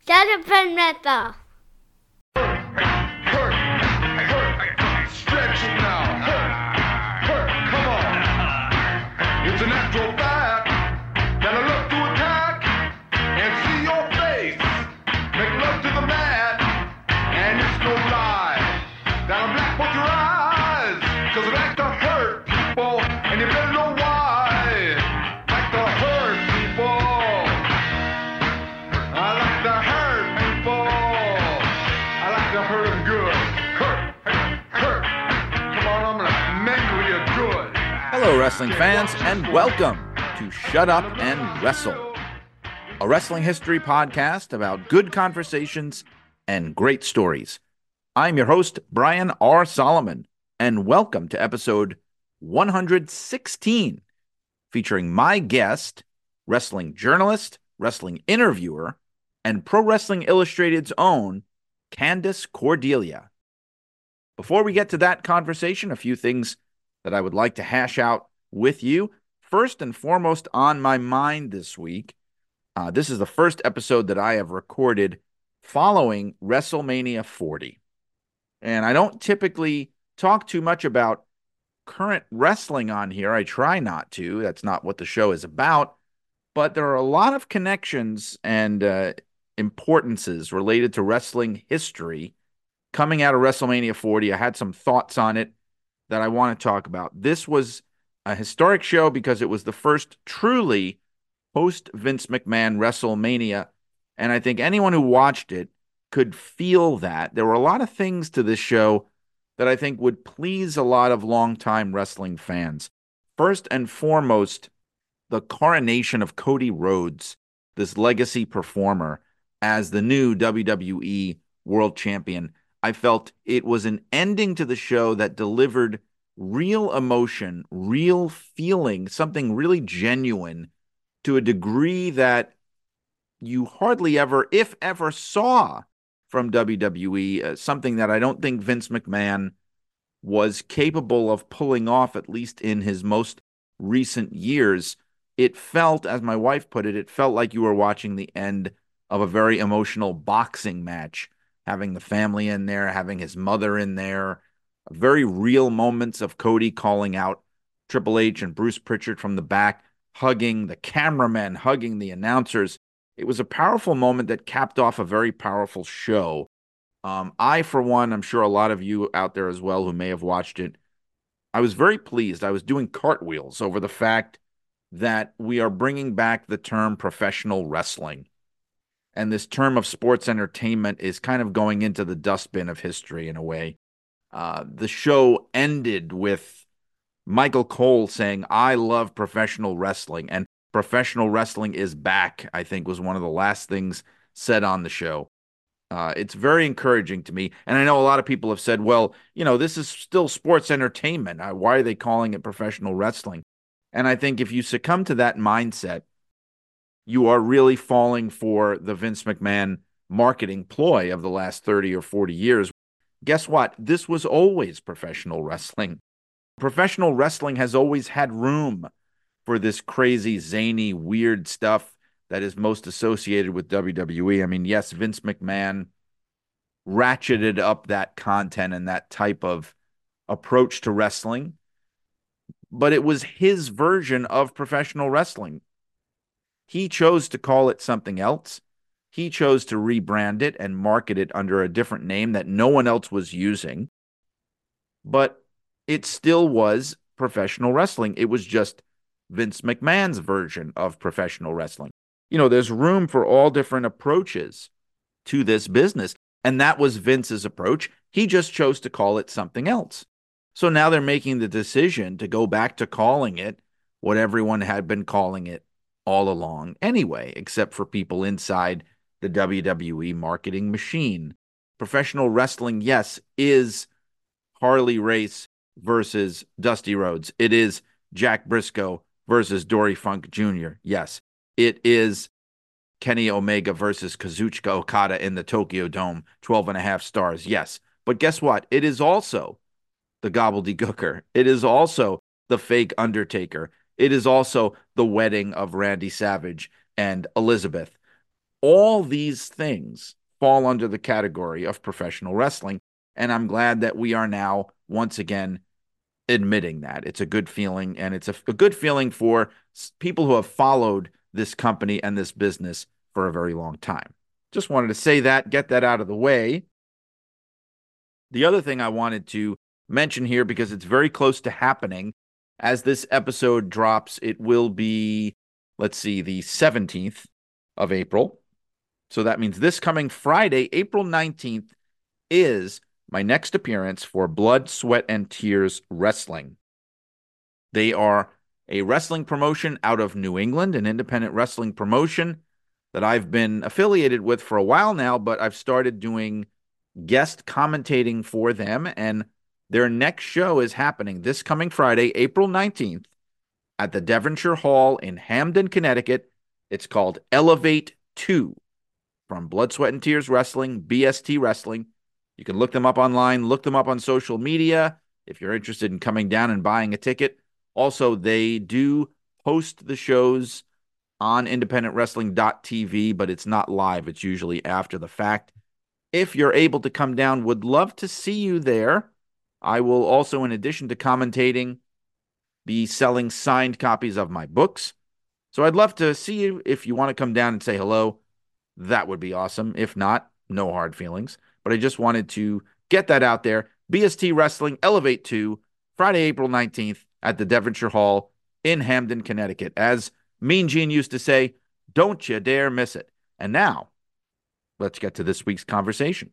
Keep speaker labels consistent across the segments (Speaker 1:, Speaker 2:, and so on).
Speaker 1: Jonathan Meta.
Speaker 2: Stretch it now. Come on. It's a natural fact. Gotta look to attack and see your face. Make love to the mat, and it's no lie. Down black, put your eyes, 'cause it like to hurt people, and you better know why. Like to hurt people. I like to hurt people. I like to hurt them good. Hurt. Come on, I'm gonna mangle you good.
Speaker 3: Hello, wrestling fans, and welcome to Shut Up and Wrestle, a wrestling history podcast about good conversations and great stories. I'm your host, Brian R. Solomon, and welcome to episode 116, featuring my guest, wrestling journalist, wrestling interviewer, and Pro Wrestling Illustrated's own Candice Cordelia. Before we get to that conversation, a few things that I would like to hash out with you. First and foremost on my mind this week, this is the first episode that I have recorded following WrestleMania 40. And I don't typically talk too much about current wrestling on here. I try not to. That's not what the show is about. But there are a lot of connections and importances related to wrestling history coming out of WrestleMania 40. I had some thoughts on it that I want to talk about. This was a historic show because it was the first truly post-Vince McMahon WrestleMania, and I think anyone who watched it could feel that. There were a lot of things to this show that I think would please a lot of longtime wrestling fans. First and foremost, the coronation of Cody Rhodes, this legacy performer, as the new WWE World Champion. I felt it was an ending to the show that delivered real emotion, real feeling, something really genuine to a degree that you hardly ever, if ever, saw from WWE, something that I don't think Vince McMahon was capable of pulling off, at least in his most recent years. It felt, as my wife put it, it felt like you were watching the end of a very emotional boxing match, having the family in there, having his mother in there, very real moments of Cody calling out Triple H and Bruce Pritchard from the back, hugging the cameramen, hugging the announcers. It was a powerful moment that capped off a very powerful show. I, for one, I'm sure a lot of you out there as well who may have watched it, I was very pleased. I was doing cartwheels over the fact that we are bringing back the term professional wrestling. And this term of sports entertainment is kind of going into the dustbin of history in a way. The show ended with Michael Cole saying, "I love professional wrestling," and professional wrestling is back, I think was one of the last things said on the show. It's very encouraging to me. And I know a lot of people have said, well, this is still sports entertainment. Why are they calling it professional wrestling? And I think if you succumb to that mindset, you are really falling for the Vince McMahon marketing ploy of the last 30 or 40 years. Guess what? This was always professional wrestling. Professional wrestling has always had room for this crazy, zany, weird stuff that is most associated with WWE. I mean, yes, Vince McMahon ratcheted up that content and that type of approach to wrestling, but it was his version of professional wrestling. He chose to call it something else. He chose to rebrand it and market it under a different name that no one else was using. But it still was professional wrestling. It was just Vince McMahon's version of professional wrestling. There's room for all different approaches to this business. And that was Vince's approach. He just chose to call it something else. So now they're making the decision to go back to calling it what everyone had been calling it all along anyway, except for people inside the WWE marketing machine. Professional wrestling, yes, is Harley Race versus Dusty Rhodes. It is Jack Briscoe versus Dory Funk Jr. Yes, it is Kenny Omega versus Kazuchika Okada in the Tokyo Dome, 12.5 stars. Yes, but guess what? It is also the gobbledygooker. It is also the fake Undertaker. It is also the wedding of Randy Savage and Elizabeth. all these things fall under the category of professional wrestling. And I'm glad that we are now once again admitting that. It's a good feeling, and it's a good feeling for people who have followed this company and this business for a very long time. Just wanted to say that, get that out of the way. The other thing I wanted to mention here, because it's very close to happening, as this episode drops, it will be, let's see, the 17th of April. So that means this coming Friday, April 19th, is my next appearance for Blood, Sweat, and Tears Wrestling. They are a wrestling promotion out of New England, an independent wrestling promotion that I've been affiliated with for a while now, but I've started doing guest commentating for them, and their next show is happening this coming Friday, April 19th, at the Devonshire Hall in Hamden, Connecticut. It's called Elevate 2 from Blood, Sweat, and Tears Wrestling, BST Wrestling. You can look them up online, look them up on social media if you're interested in coming down and buying a ticket. Also, they do post the shows on independentwrestling.tv, but it's not live. It's usually after the fact. If you're able to come down, would love to see you there. I will also, in addition to commentating, be selling signed copies of my books. So I'd love to see you. If you want to come down and say hello, that would be awesome. If not, no hard feelings. But I just wanted to get that out there. BST Wrestling Elevate 2, Friday, April 19th at the Devonshire Hall in Hamden, Connecticut. As Mean Gene used to say, don't you dare miss it. And now, let's get to this week's conversation.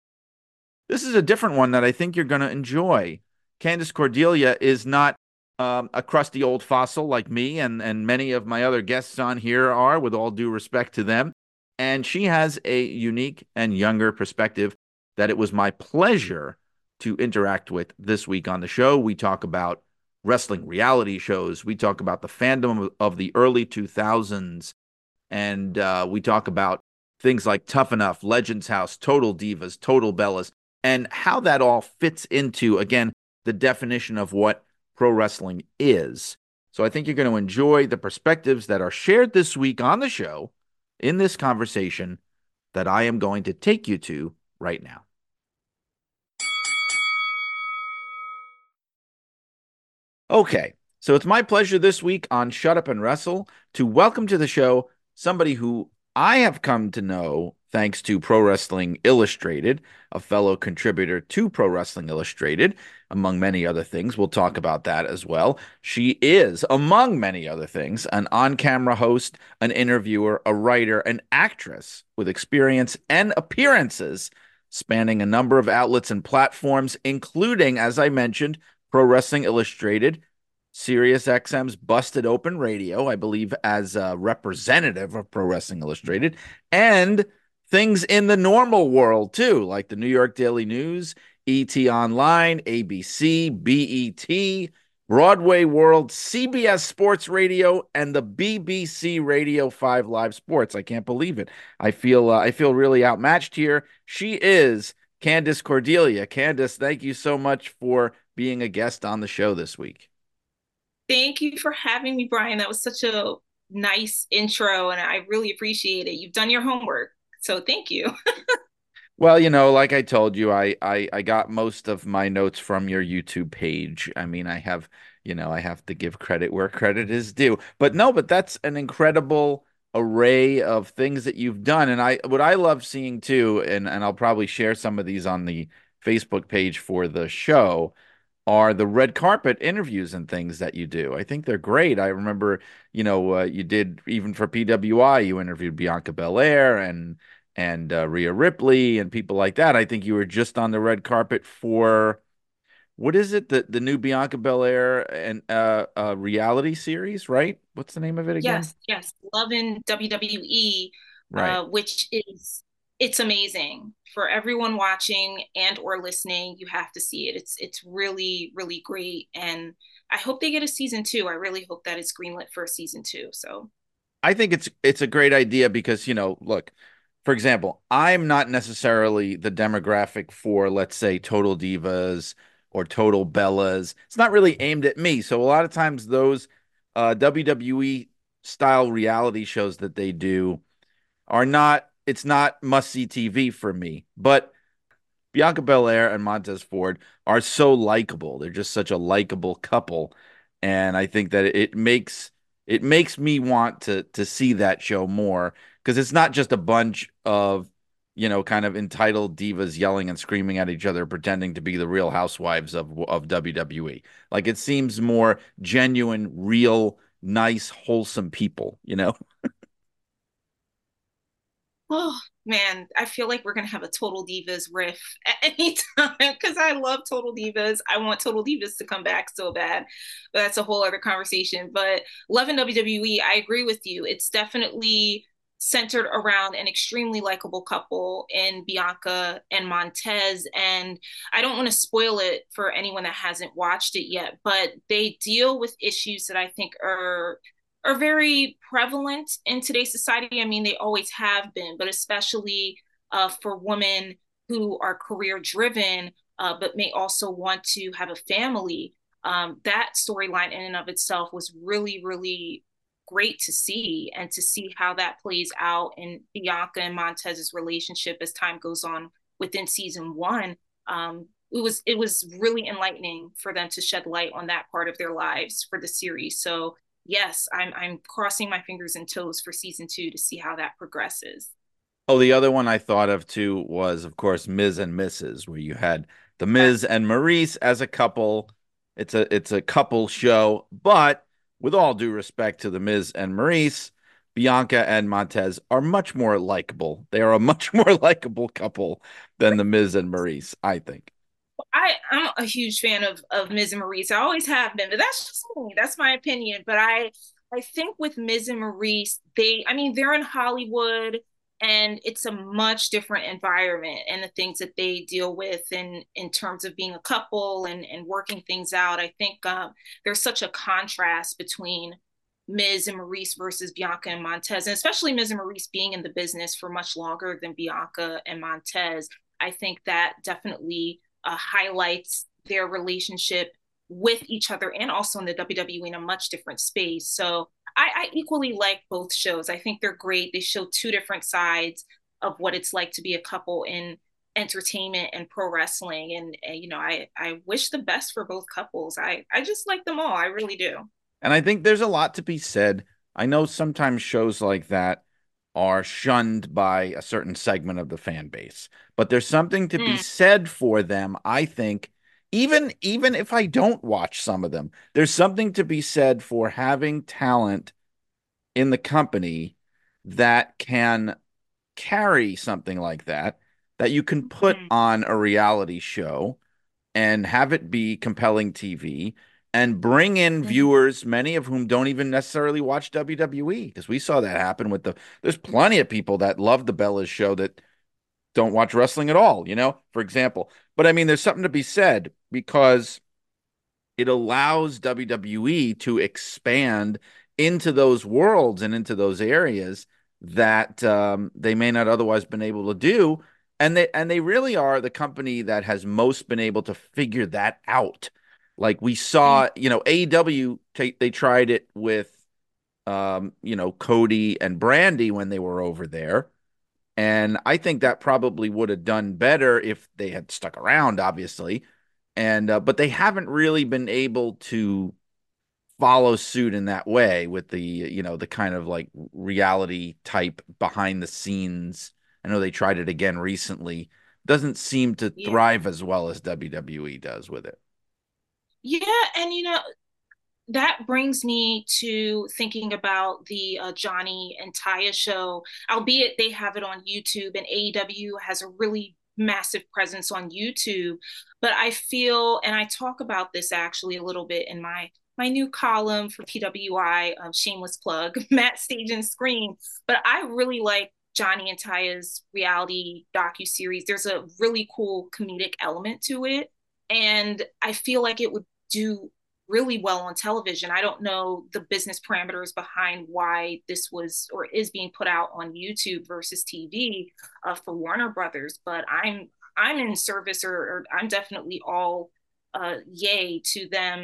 Speaker 3: This is a different one that I think you're going to enjoy. Candice Cordelia is not a crusty old fossil like me and many of my other guests on here are, with all due respect to them. And she has a unique and younger perspective that it was my pleasure to interact with this week on the show. We talk about wrestling reality shows. We talk about the fandom of the early 2000s. And we talk about things like Tough Enough, Legends House, Total Divas, Total Bellas, and how that all fits into, again, the definition of what pro wrestling is. So I think you're going to enjoy the perspectives that are shared this week on the show in this conversation that I am going to take you to right now. Okay, so it's my pleasure this week on Shut Up and Wrestle to welcome to the show somebody who I have come to know thanks to Pro Wrestling Illustrated, a fellow contributor to Pro Wrestling Illustrated, among many other things. We'll talk about that as well. She is, among many other things, an on-camera host, an interviewer, a writer, an actress with experience and appearances spanning a number of outlets and platforms, including, as I mentioned, Pro Wrestling Illustrated, SiriusXM's Busted Open Radio, I believe as a representative of Pro Wrestling Illustrated, and things in the normal world too, like the New York Daily News, ET Online, ABC, BET, Broadway World, CBS Sports Radio, and the BBC Radio 5 Live Sports. I can't believe it. I feel really outmatched here. She is Candice Cordelia. Candice, thank you so much for being a guest on the show this week.
Speaker 1: Thank you for having me, Brian. That was such a nice intro, and I really appreciate it. You've done your homework, so thank you.
Speaker 3: Well, like I told you, I got most of my notes from your YouTube page. I mean, I have to give credit where credit is due. But that's an incredible array of things that you've done. And what I love seeing too, and I'll probably share some of these on the Facebook page for the show, are the red carpet interviews and things that you do. I think they're great. I remember, you did, even for PWI, you interviewed Bianca Belair and Rhea Ripley and people like that. I think you were just on the red carpet for, what is it? The new Bianca Belair and reality series, right? What's the name of it again?
Speaker 1: Yes. Love in WWE,
Speaker 3: right.
Speaker 1: Which it's amazing for everyone watching and or listening. You have to see it. It's really, really great. And I hope they get a season 2. I really hope that it's greenlit for a season 2. So
Speaker 3: I think it's a great idea because, look, for example, I'm not necessarily the demographic for, let's say, Total Divas or Total Bellas. It's not really aimed at me. So a lot of times those WWE style reality shows that they do are not, it's not must-see TV for me. But Bianca Belair and Montez Ford are so likable. They're just such a likable couple, and I think that it makes me want to see that show more because it's not just a bunch of kind of entitled divas yelling and screaming at each other, pretending to be the Real Housewives of WWE. Like it seems more genuine, real, nice, wholesome people.
Speaker 1: Oh man, I feel like we're gonna have a Total Divas riff at any time because I love Total Divas. I want Total Divas to come back so bad, but that's a whole other conversation. But loving WWE, I agree with you. It's definitely centered around an extremely likable couple in Bianca and Montez. And I don't want to spoil it for anyone that hasn't watched it yet, but they deal with issues that I think are very prevalent in today's society. I mean, they always have been, but especially for women who are career driven, but may also want to have a family. That storyline in and of itself was really, really great to see, and to see how that plays out in Bianca and Montez's relationship as time goes on within season one. It was really enlightening for them to shed light on that part of their lives for the series. So yes, I'm crossing my fingers and toes for season two to see how that progresses.
Speaker 3: Oh, the other one I thought of too was, of course, Miz and Mrs., where you had the Miz and Maurice as a couple. It's a couple show, but with all due respect to the Miz and Maurice, Bianca and Montez are much more likable. They are a much more likable couple than the Miz and Maurice, I think.
Speaker 1: I'm a huge fan of Miz and Maurice. I always have been, but that's just me. That's my opinion. But I think with Miz and Maurice, I mean, they're in Hollywood, and it's a much different environment, and the things that they deal with in terms of being a couple and working things out. I think there's such a contrast between Miz and Maurice versus Bianca and Montez, and especially Miz and Maurice being in the business for much longer than Bianca and Montez. I think that definitely highlights their relationship with each other and also in the WWE in a much different space. So I equally like both shows. I think they're great. They show two different sides of what it's like to be a couple in entertainment and pro wrestling. And I wish the best for both couples. I just like them all. I really do.
Speaker 3: And I think there's a lot to be said. I know sometimes shows like that are shunned by a certain segment of the fan base, but there's something to be
Speaker 1: Mm,
Speaker 3: said for them, I think. Even if I don't watch some of them, there's something to be said for having talent in the company that can carry something like that you can put
Speaker 1: mm,
Speaker 3: on a reality show and have it be compelling TV and bring in
Speaker 1: mm.
Speaker 3: viewers, many of whom don't even necessarily watch WWE, because we saw that happen with there's plenty of people that love the Bellas show that don't watch wrestling at all, for example. But I mean, there's something to be said because it allows WWE to expand into those worlds and into those areas that they may not otherwise been able to do. And they really are the company that has most been able to figure that out. Like we
Speaker 1: Mm.
Speaker 3: saw, AEW, they tried it with, Cody and Brandy when they were over there. And I think that probably would have done better if they had stuck around, obviously. And but they haven't really been able to follow suit in that way with the kind of like reality type behind the scenes. I know they tried it again recently. Doesn't seem to
Speaker 1: Yeah.
Speaker 3: thrive as well as WWE does with it.
Speaker 1: Yeah, and that brings me to thinking about the Johnny and Taya show, albeit they have it on YouTube, and AEW has a really massive presence on YouTube. But I feel, and I talk about this actually a little bit in my new column for PWI, shameless plug, Matt Stage and Scream. But I really like Johnny and Taya's reality docu series. There's a really cool comedic element to it, and I feel like it would do really well on television. I don't know the business parameters behind why this was or is being put out on YouTube versus TV for Warner Brothers, but I'm in service, or I'm definitely all yay to them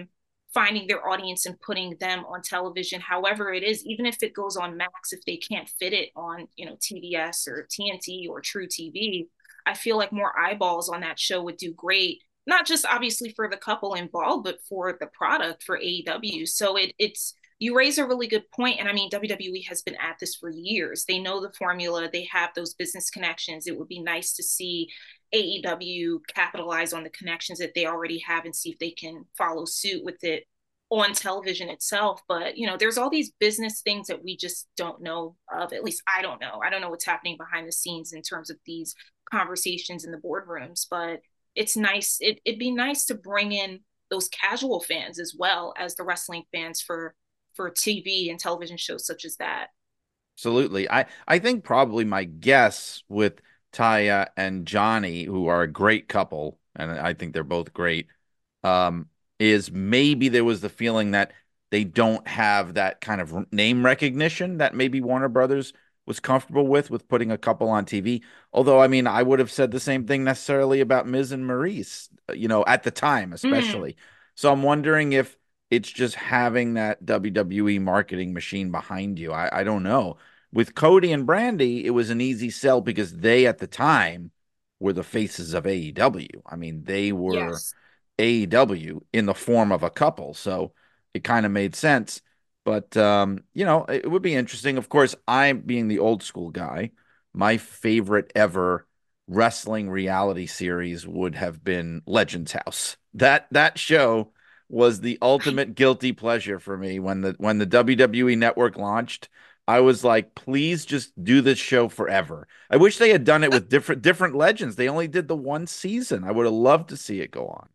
Speaker 1: finding their audience and putting them on television, however it is, even if it goes on Max, if they can't fit it on, TBS or TNT or True TV, I feel like more eyeballs on that show would do great. Not just obviously for the couple involved, but for the product for AEW. So it's you raise a really good point. And I mean, WWE has been at this for years. They know the formula, they have those business connections. It would be nice to see AEW capitalize on the connections that they already have and see if they can follow suit with it on television itself. But, there's all these business things that we just don't know of. At least I don't know. I don't know what's happening behind the scenes in terms of these conversations in the boardrooms, but it's nice. It'd be nice to bring in those casual fans as well as the wrestling fans for TV and television shows such as that.
Speaker 3: Absolutely. I think probably my guess with Taya and Johnny, who are a great couple, and I think they're both great, um, is maybe there was the feeling that they don't have that kind of name recognition that maybe Warner Brothers was comfortable with putting a couple on TV. Although, I mean, I would have said the same thing necessarily about Miz and Maurice, at the time,
Speaker 1: Mm,
Speaker 3: especially. So I'm wondering if it's just having that WWE marketing machine behind you. I don't know. With Cody and Brandy, it was an easy sell because they, at the time, were the faces of AEW. I mean, they were
Speaker 1: yes.
Speaker 3: AEW in the form of a couple. So it kind of made sense. But, it would be interesting. Of course, I, being the old school guy, my favorite ever wrestling reality series would have been Legends House. That show was the
Speaker 1: I
Speaker 3: ultimate guilty pleasure for me when the WWE network launched. I was like, please just do this show forever. I wish they had done it with different legends. They only did the one season. I would have loved to see it go on.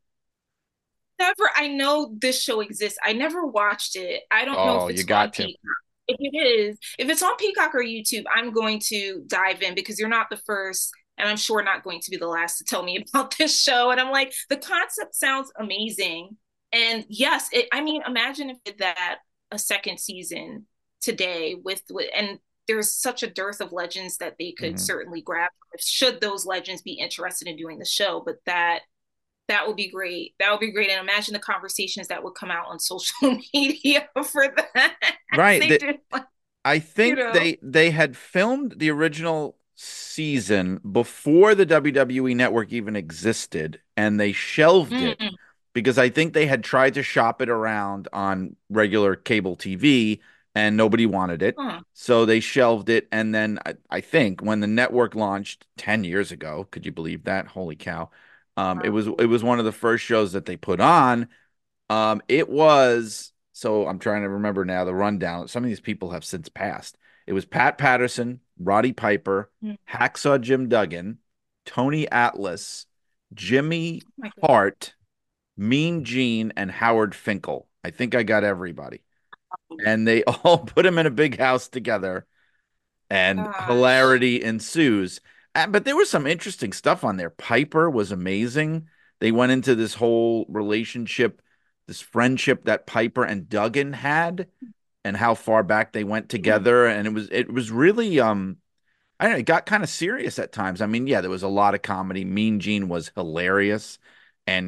Speaker 1: I know this show exists. I never watched it. I don't know
Speaker 3: Oh,
Speaker 1: if
Speaker 3: you
Speaker 1: it's on
Speaker 3: got to.
Speaker 1: Peacock. If it's on Peacock or YouTube, I'm going to dive in because you're not the first, and I'm sure not going to be the last to tell me about this show. And I'm like, the concept sounds amazing. And yes, I mean, imagine if it did that a second season today and there's such a dearth of legends that they could
Speaker 3: Mhm.
Speaker 1: certainly grab should those legends be interested in doing the show. But that would be great. That would be great. And imagine the conversations that would come out on social media for that.
Speaker 3: Right.
Speaker 1: They did, like,
Speaker 3: I
Speaker 1: you
Speaker 3: think
Speaker 1: know.
Speaker 3: they had filmed the original season before the WWE network even existed, and they shelved it
Speaker 1: Mm,
Speaker 3: because I think they had tried to shop it around on regular cable TV and nobody wanted it.
Speaker 1: huh,
Speaker 3: So they shelved it. And then I think when the network launched 10 years ago, could you believe that? Holy cow. It was one of the first shows that they put on. It was, so I'm trying to remember now the rundown. Some of these people have since passed. It was Pat Patterson, Roddy Piper,
Speaker 1: mm,
Speaker 3: Hacksaw Jim Duggan, Tony Atlas, Jimmy
Speaker 1: oh my
Speaker 3: Hart, Mean Gene, and Howard Finkel. I think I got everybody. And they all put them in a big house together, and
Speaker 1: gosh.
Speaker 3: hilarity ensues. But there was some interesting stuff on there. Piper was amazing. They went into this whole relationship, this friendship that Piper and Duggan had, and how far back they went
Speaker 1: Mm,
Speaker 3: together. And it was really I don't know, it got kind of serious at times. I mean, yeah, there was a lot of comedy. Mean Gene was hilarious, and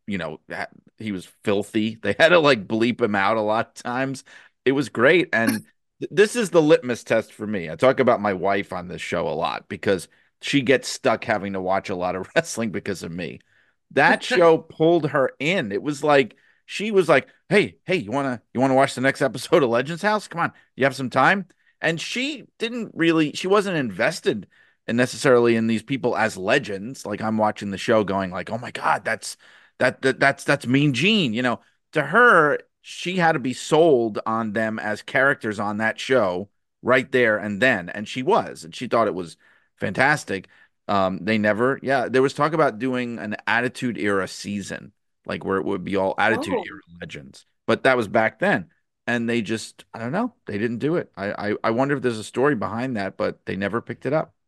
Speaker 3: he was filthy. They had to like bleep him out a lot of times. It was great, and this is the litmus test for me. I talk about my wife on this show a lot because she gets stuck having to watch a lot of wrestling because of me. That show pulled her in. It was like she was like, "Hey, you wanna watch the next episode of Legends House? Come on, you have some time?" And she wasn't invested in necessarily in these people as legends. Like I'm watching the show going like, oh my God, that's Mean Gene. To her, she had to be sold on them as characters on that show right there and then. And she was, and she thought it was fantastic. They never, yeah, there was talk about doing an Attitude Era season, like where it would be all Attitude
Speaker 1: oh,
Speaker 3: Era legends. But that was back then, and they just, I don't know, they didn't do it. I wonder if there's a story behind that, but they never picked it up.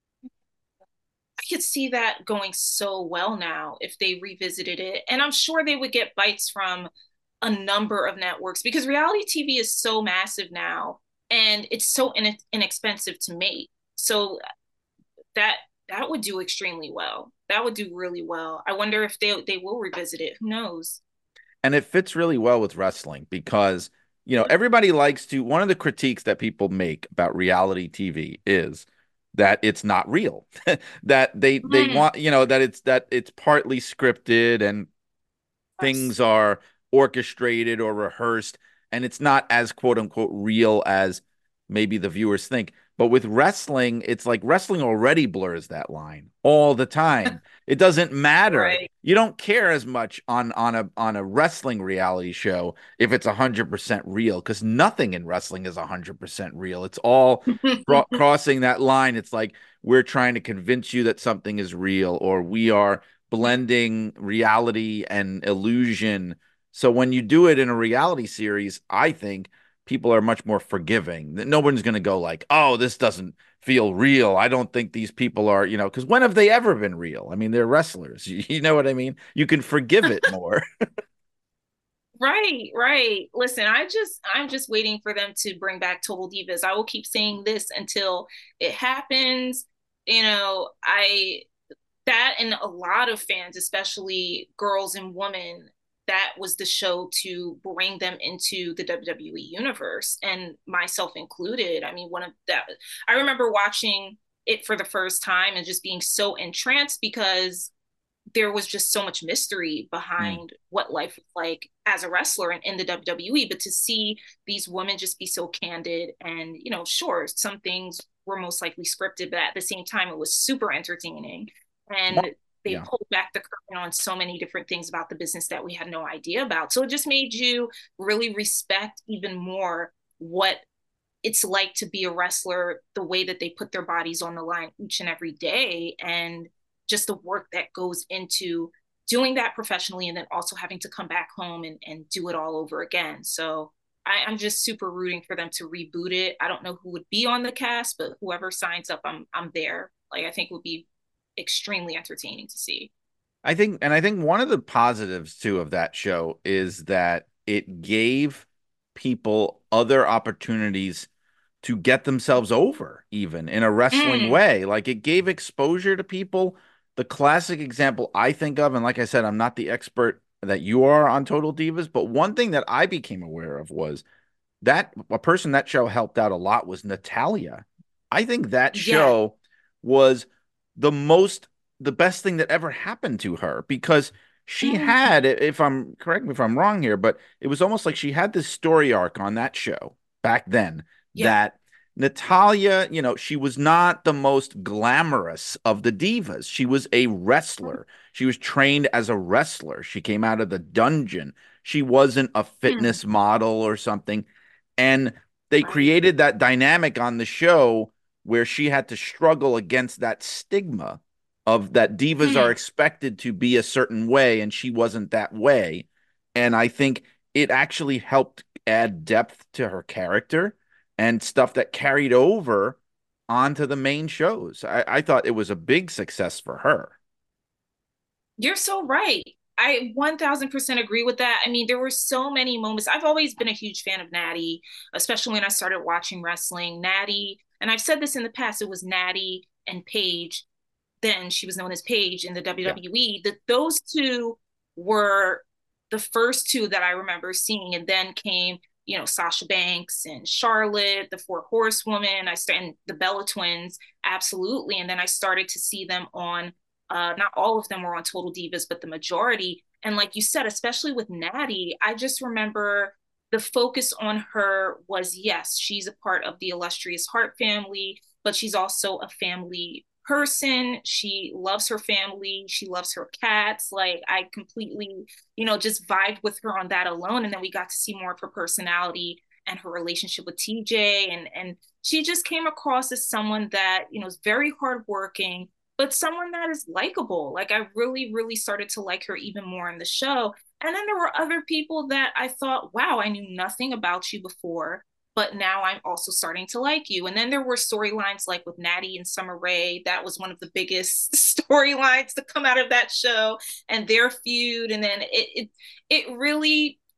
Speaker 1: I could see that going so well now if they revisited it. And I'm sure they would get bites from a number of networks because reality TV is so massive now and it's so inexpensive to make. So that that would do extremely well. That would do really well. I wonder if they will revisit it. Who knows?
Speaker 3: And it fits really well with wrestling because, everybody likes to, one of the critiques that people make about reality TV is that it's not real, that they
Speaker 1: Mm,
Speaker 3: want, that it's partly scripted and
Speaker 1: yes.
Speaker 3: things are orchestrated or rehearsed, and it's not as quote unquote real as maybe the viewers think. But with wrestling, it's like wrestling already blurs that line all the time. It doesn't matter.
Speaker 1: Right.
Speaker 3: You don't care as much on a wrestling reality show if it's 100% real, because nothing in wrestling is 100% real. It's all crossing that line. It's like we're trying to convince you that something is real, or we are blending reality and illusion. So when you do it in a reality series, I think people are much more forgiving. No one's going to go like, "Oh, this doesn't feel real. I don't think these people are, because when have they ever been real? I mean, they're wrestlers. You know what I mean? You can forgive it more."
Speaker 1: Right, right. Listen, I'm just waiting for them to bring back Total Divas. I will keep saying this until it happens. I that and a lot of fans, especially girls and women, that was the show to bring them into the WWE universe, and myself included. I mean, one of that I remember watching it for the first time and just being so entranced because there was just so much mystery
Speaker 3: Hmm.
Speaker 1: behind what life was like as a wrestler and in the WWE. But to see these women just be so candid and, sure, some things were most likely scripted, but at the same time, it was super entertaining. And they
Speaker 3: Yeah.
Speaker 1: pulled back the curtain on so many different things about the business that we had no idea about. So it just made you really respect even more what it's like to be a wrestler, the way that they put their bodies on the line each and every day, and just the work that goes into doing that professionally and then also having to come back home and do it all over again. So I'm just super rooting for them to reboot it. I don't know who would be on the cast, but whoever signs up, I'm there. Like I think would be extremely entertaining to see.
Speaker 3: I think one of the positives too of that show is that it gave people other opportunities to get themselves over, even in a wrestling
Speaker 1: Mm,
Speaker 3: way. Like it gave exposure to people. The classic example I think of, and like I said, I'm not the expert that you are on Total Divas, but one thing that I became aware of was that a person that show helped out a lot was Natalia. I think that
Speaker 1: yeah.
Speaker 3: show was the most the best thing that ever happened to her because she
Speaker 1: Mm,
Speaker 3: had, if I'm correct me if I'm wrong here, but it was almost like she had this story arc on that show back then
Speaker 1: yeah.
Speaker 3: that Natalia, she was not the most glamorous of the divas. She was a wrestler. She was trained as a wrestler. She came out of the dungeon. She wasn't a
Speaker 1: Mm,
Speaker 3: fitness model or something. And they
Speaker 1: right.
Speaker 3: created that dynamic on the show where she had to struggle against that stigma of that divas are
Speaker 1: Mm,
Speaker 3: expected to be a certain way and she wasn't that way. And I think it actually helped add depth to her character and stuff that carried over onto the main shows. I thought it was a big success for her.
Speaker 1: you're so right. I 1000% agree with that. I mean, there were so many moments. I've always been a huge fan of Natty, especially when I started watching wrestling. Natty, and I've said this in the past, it was Natty and Paige. Then she was known as Paige in the
Speaker 3: Yeah.
Speaker 1: WWE. Those two were the first two that I remember seeing. And then came, Sasha Banks and Charlotte, the Four Horsewomen, and the Bella Twins, absolutely. And then I started to see them on not all of them were on Total Divas, but the majority. And like you said, especially with Natty, I just remember the focus on her was yes, she's a part of the illustrious Hart family, but she's also a family person. She loves her family. She loves her cats. Like I completely, just vibed with her on that alone. And then we got to see more of her personality and her relationship with TJ. And she just came across as someone that, is very hardworking, but someone that is likable. Like I really, really started to like her even more in the show. And then there were other people that I thought, wow, I knew nothing about you before, but now I'm also starting to like you. And then there were storylines like with Natty and Summer Rae. That was one of the biggest storylines to come out of that show and their feud. And then it really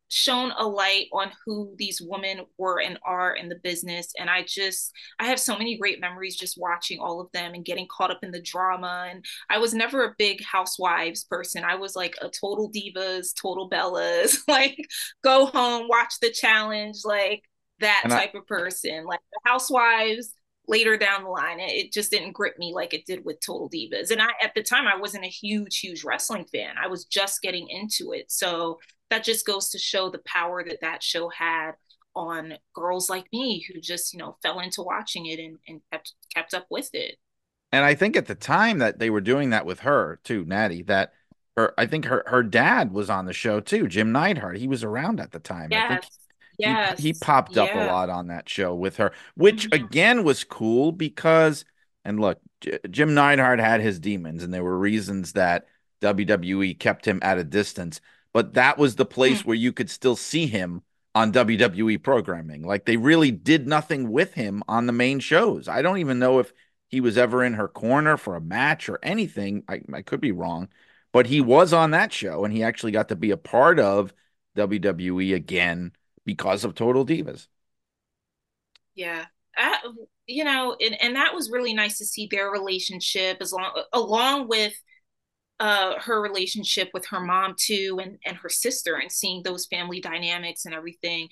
Speaker 1: shone a light on who these women were and are in the business. And I have so many great memories just watching all of them and getting caught up in the drama. And I was never a big housewives person. I was like a total divas, total Bellas, like go home, watch the challenge, like that
Speaker 3: And I
Speaker 1: type of person. Like the housewives later down the line, it just didn't grip me like it did with Total Divas. And at the time, I wasn't a huge wrestling fan. I was just getting into it. So that just goes to show the power that that show had on girls like me who just, fell into watching it and kept up with it.
Speaker 3: and I think at the time that they were doing that with her too, Natty, that I think her dad was on the show too, Jim Neidhart. He was around at the time. I think
Speaker 1: Yes.
Speaker 3: he
Speaker 1: Yes.
Speaker 3: popped up a
Speaker 1: Yeah.
Speaker 3: lot on that show with her, which
Speaker 1: Mhm.
Speaker 3: again was cool because, and look, Jim Neidhart had his demons, and there were reasons that WWE kept him at a distance, but that was the place
Speaker 1: Mhm.
Speaker 3: where you could still see him on WWE programming. Like they really did nothing with him on the main shows. I don't even know if he was ever in her corner for a match or anything. I could be wrong, but he was on that show, and he actually got to be a part of WWE again because of Total Divas.
Speaker 1: Yeah. I, and that was really nice to see their relationship along with her relationship with her mom too and her sister and seeing those family dynamics and everything.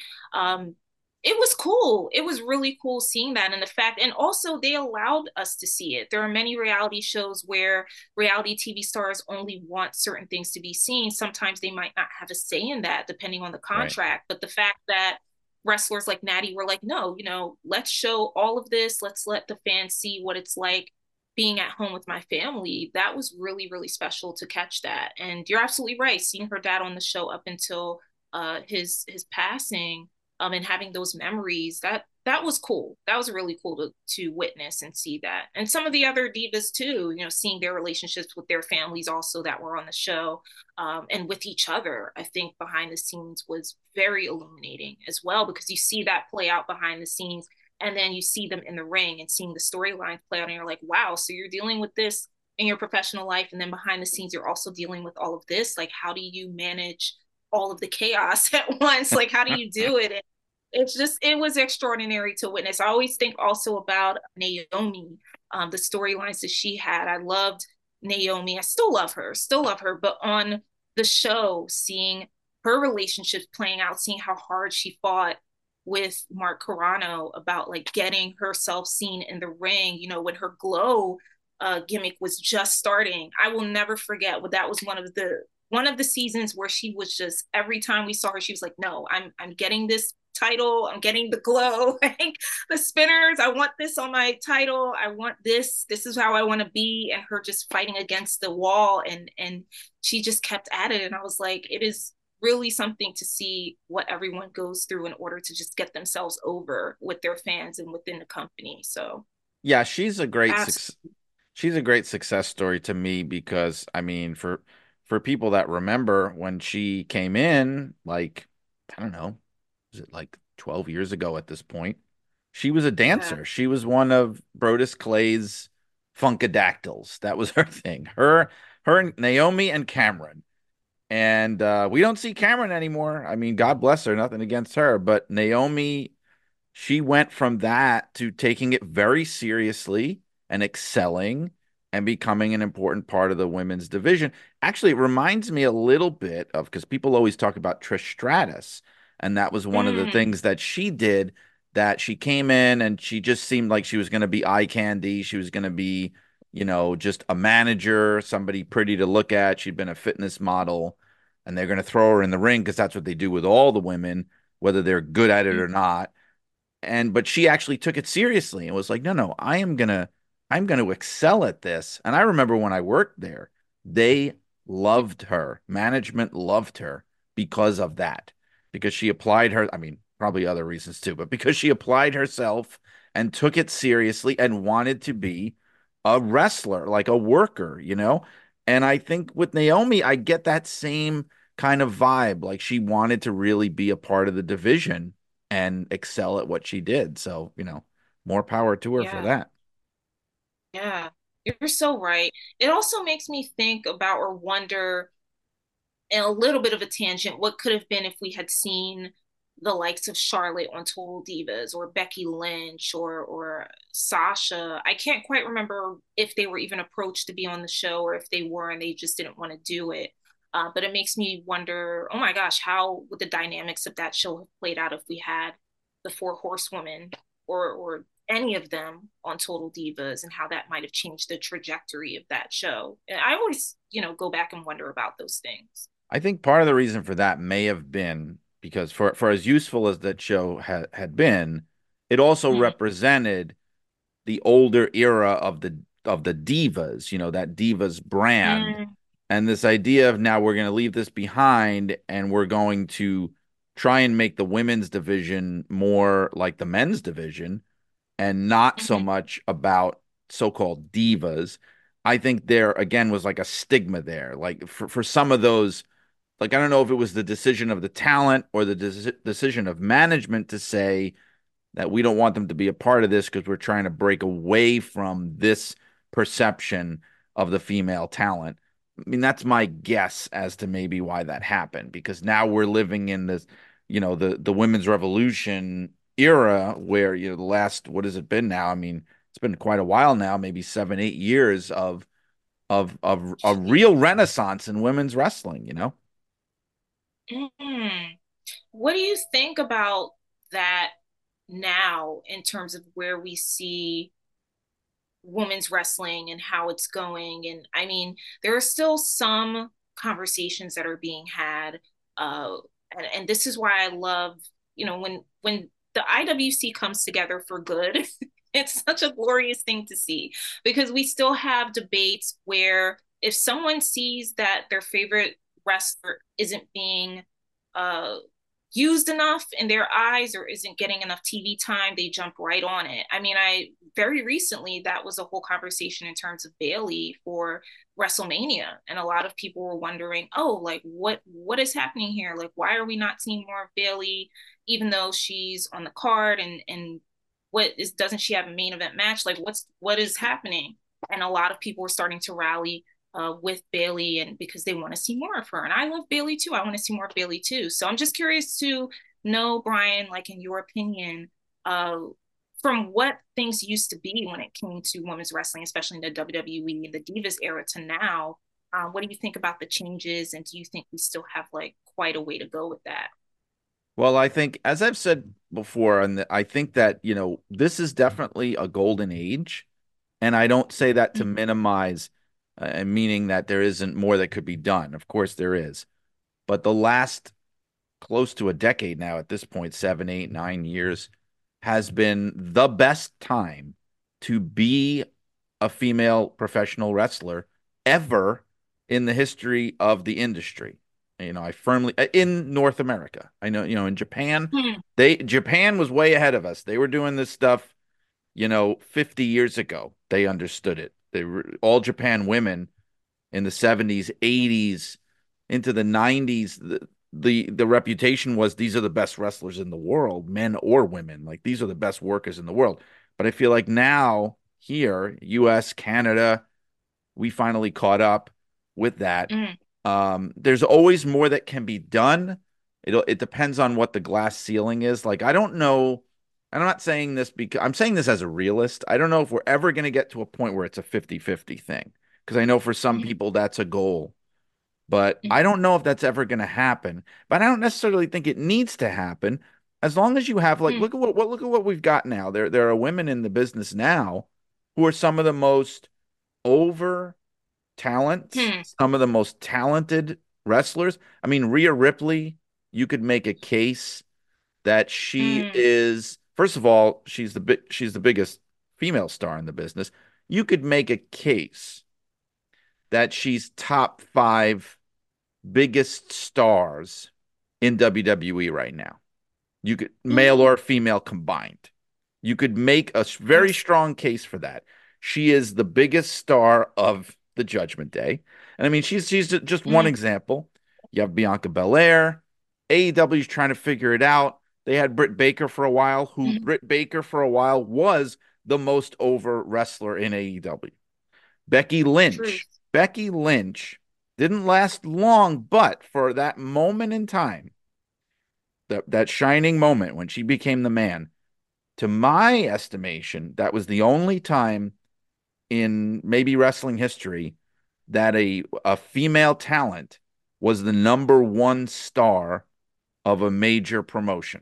Speaker 1: It was cool. It was really cool seeing that and the fact, and also they allowed us to see it. There are many reality shows where reality TV stars only want certain things to be seen. Sometimes they might not have a say in that depending on the
Speaker 3: Right.
Speaker 1: contract, but the fact that wrestlers like Natty were like, no, let's show all of this. Let's let the fans see what it's like being at home with my family. That was really special to catch that. And you're absolutely right. Seeing her dad on the show up until his passing, and having those memories, that was cool. That was really cool to witness and see that. And some of the other divas too, seeing their relationships with their families also that were on the show, and with each other. I think behind the scenes was very illuminating as well because you see that play out behind the scenes and then you see them in the ring and seeing the storylines play out and you're like, wow, so you're dealing with this in your professional life and then behind the scenes you're also dealing with all of this. Like, how do you manage all of the chaos at once? Like, how do you do it? And it was extraordinary to witness. I always think also about Naomi, the storylines that she had. I loved Naomi. I still love her, but on the show, seeing her relationships playing out, seeing how hard she fought with Mark Carano about like getting herself seen in the ring, when her glow gimmick was just starting. I will never forget what that was one of the seasons where she was just every time we saw her, she was like, no, I'm getting this title, I'm getting the glow, like the spinners, I want this on my title, I want this is how I want to be, and her just fighting against the wall and she just kept at it. And I was like, it is really something to see what everyone goes through in order to just get themselves over with their fans and within the company. So
Speaker 3: Yeah,
Speaker 1: absolutely.
Speaker 3: she's a great success story to me because I mean for people that remember when she came in, like I don't know, was it like 12 years ago at this point? She was a
Speaker 1: Yeah.
Speaker 3: dancer. She was one of Brodus Clay's Funkadactyls. That was her thing. Her Naomi and Cameron. And we don't see Cameron anymore. I mean, God bless her, nothing against her, but Naomi, she went from that to taking it very seriously and excelling and becoming an important part of the women's division. Actually, it reminds me a little bit of because people always talk about Trish Stratus, and that was one of the
Speaker 1: Mm,
Speaker 3: things that she did that she came in and she just seemed like she was going to be eye candy. She was going to be, just a manager, somebody pretty to look at. She'd been a fitness model, and they're going to throw her in the ring because that's what they do with all the women, whether they're good at it
Speaker 1: mm,
Speaker 3: or not. And but she actually took it seriously and was like, no, I'm gonna excel at this. And I remember when I worked there, they loved her. Management loved her because of that, because she applied her, I mean, probably other reasons too, but because she applied herself and took it seriously and wanted to be a wrestler, like a worker. And I think with Naomi, I get that same kind of vibe. Like she wanted to really be a part of the division and excel at what she did. So, more power to her for
Speaker 1: yeah.
Speaker 3: that.
Speaker 1: Yeah. You're so right. It also makes me think about or wonder and a little bit of a tangent, what could have been if we had seen the likes of Charlotte on Total Divas, or Becky Lynch, or Sasha. I can't quite remember if they were even approached to be on the show, or if they were and they just didn't want to do it. But it makes me wonder, oh my gosh, how would the dynamics of that show have played out if we had the four horsewomen, or any of them on Total Divas, and how that might have changed the trajectory of that show. And I always, go back and wonder about those things.
Speaker 3: I think part of the reason for that may have been because for as useful as that show had been, it also
Speaker 1: Mm,
Speaker 3: represented the older era of the divas, that divas brand.
Speaker 1: mm,
Speaker 3: And this idea of now we're going to leave this behind and we're going to try and make the women's division more like the men's division and not so
Speaker 1: mhm,
Speaker 3: much about so-called divas. I think there again was like a stigma there. Like for some of those, like I don't know if it was the decision of the talent or the decision of management to say that we don't want them to be a part of this because we're trying to break away from this perception of the female talent. I mean, that's my guess as to maybe why that happened, because now we're living in this, the women's revolution era where, the last, what has it been now? I mean, it's been quite a while now, maybe 7, 8 years of a real renaissance in women's wrestling.
Speaker 1: mm. What do you think about that now in terms of where we see women's wrestling and how it's going? And I mean, there are still some conversations that are being had. Uh, and this is why I love, when the IWC comes together for good, it's such a glorious thing to see, because we still have debates where if someone sees that their favorite wrestler isn't being uh, used enough in their eyes or isn't getting enough TV time, they jump right on it. I mean, I very recently that was a whole conversation in terms of Bayley for WrestleMania, and a lot of people were wondering, oh, like what is happening here? Like, why are we not seeing more of Bayley, even though she's on the card, and what is doesn't she have a main event match? Like, what is happening? And a lot of people were starting to rally with Bayley, and because they want to see more of her. And I love Bayley too. I want to see more of Bayley too. So I'm just curious to know, Brian, like in your opinion, uh, from what things used to be when it came to women's wrestling, especially in the WWE, the Divas era, to now, what do you think about the changes? And do you think we still have like quite a way to go with that?
Speaker 3: Well, I think, as I've said before, and I think that, this is definitely a golden age. And I don't say that to minimize, meaning that there isn't more that could be done. Of course, there is. But the last close to a decade now, at this point, 7, 8, 9 years, has been the best time to be a female professional wrestler ever in the history of the industry. I firmly in North America. I know, in Japan,
Speaker 1: Mm-hmm.
Speaker 3: Japan was way ahead of us. They were doing this stuff, 50 years ago. They understood it. They were all Japan women in the 70s, 80s, into the 90s. The reputation was these are the best wrestlers in the world, men or women. Like these are the best workers in the world. But I feel like now here, US, Canada, we finally caught up with that.
Speaker 1: Mm-hmm.
Speaker 3: There's always more that can be done. It depends on what the glass ceiling is. Like I don't know. I'm not saying this because I'm saying this as a realist. I don't know if we're ever going to get to a point where it's a 50-50 thing. Because I know for some people that's a goal. But I don't know if that's ever going to happen. But I don't necessarily think it needs to happen. As long as you have like look at what we've got now. There are women in the business now who are some of the most over talents,
Speaker 1: Mm-hmm.
Speaker 3: some of the most talented wrestlers. I mean, Rhea Ripley, you could make a case that she
Speaker 1: Mm-hmm.
Speaker 3: is, first of all, she's the biggest female star in the business. You could make a case that she's top 5 biggest stars in WWE right now. You could male or female combined. You could make a very
Speaker 1: Yes.
Speaker 3: strong case for that. She is the biggest star of the Judgment Day. And I mean, she's just one
Speaker 1: Mm-hmm.
Speaker 3: example. You have Bianca Belair. AEW is trying to figure it out. They had Britt Baker for a while, who
Speaker 1: Mm-hmm.
Speaker 3: Britt Baker for a while was the most over wrestler in AEW. Becky Lynch.
Speaker 1: Truth.
Speaker 3: Becky Lynch. Didn't last long, but for that moment in time, that shining moment when she became the man, to my estimation, that was the only time in maybe wrestling history that a female talent was the number one star of a major promotion.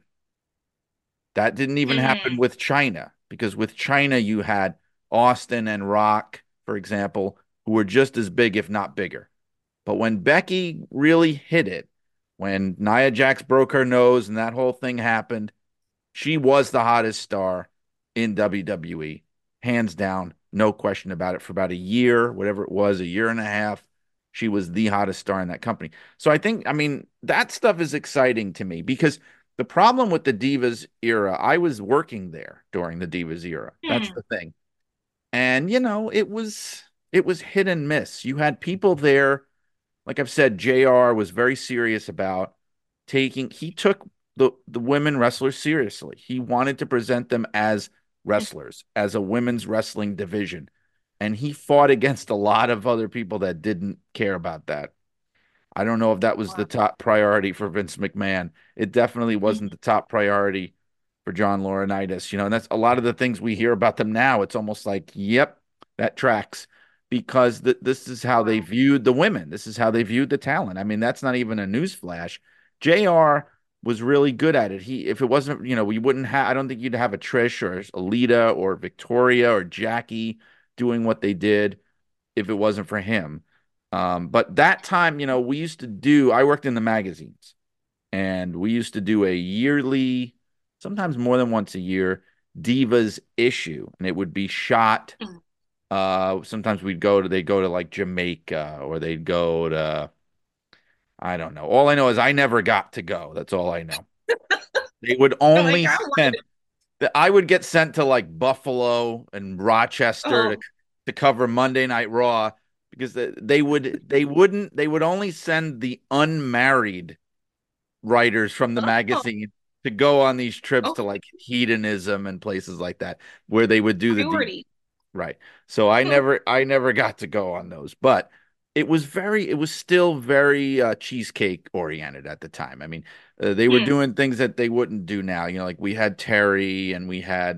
Speaker 3: That didn't even happen
Speaker 1: Mm,
Speaker 3: with China, because with China you had Austin and Rock, for example, who were just as big, if not bigger. But when Becky really hit it, when Nia Jax broke her nose and that whole thing happened, she was the hottest star in WWE, hands down, no question about it. For about a year, whatever it was, a year and a half, she was the hottest star in that company. So I think, I mean, that stuff is exciting to me because the problem with the Divas era, I was working there during the Divas era. That's
Speaker 1: mm,
Speaker 3: the thing. And it was hit and miss. You had people there, like I've said, JR was very serious about he took the women wrestlers seriously. He wanted to present them as
Speaker 1: mm.
Speaker 3: wrestlers, as a women's wrestling division. And he fought against a lot of other people that didn't care about that. I don't know if that was the
Speaker 1: Wow.
Speaker 3: top priority for Vince McMahon. It definitely wasn't
Speaker 1: Mhm.
Speaker 3: the top priority for John Laurinaitis, and that's a lot of the things we hear about them now. It's almost like, yep, that tracks because this is how they
Speaker 1: Wow.
Speaker 3: viewed the women. This is how they viewed the talent. I mean, that's not even a news flash. JR was really good at it. If it wasn't, we wouldn't have, I don't think you'd have a Trish or a Lita or Victoria or Jackie doing what they did if it wasn't for him. But that time, I worked in the magazines and we used to do a yearly, sometimes more than once a year, Divas issue. And it would be shot.
Speaker 1: Mm.
Speaker 3: Sometimes they'd go to like Jamaica or they'd go to, I don't know. All I know is I never got to go. That's all I know. They would
Speaker 1: Like
Speaker 3: only
Speaker 1: I wanted
Speaker 3: send,
Speaker 1: to.
Speaker 3: I would get sent to like Buffalo and Rochester
Speaker 1: Oh,
Speaker 3: to cover Monday Night Raw because they would only send the unmarried writers from the
Speaker 1: oh,
Speaker 3: magazine to go on these trips to
Speaker 1: okay.
Speaker 3: like hedonism and places like that where they would do the deep.
Speaker 1: Priority.
Speaker 3: Right. So I never got to go on those, but it was still very cheesecake oriented at the time. I mean, they were
Speaker 1: Hmm.
Speaker 3: doing things that they wouldn't do now. Like we had Terry and we had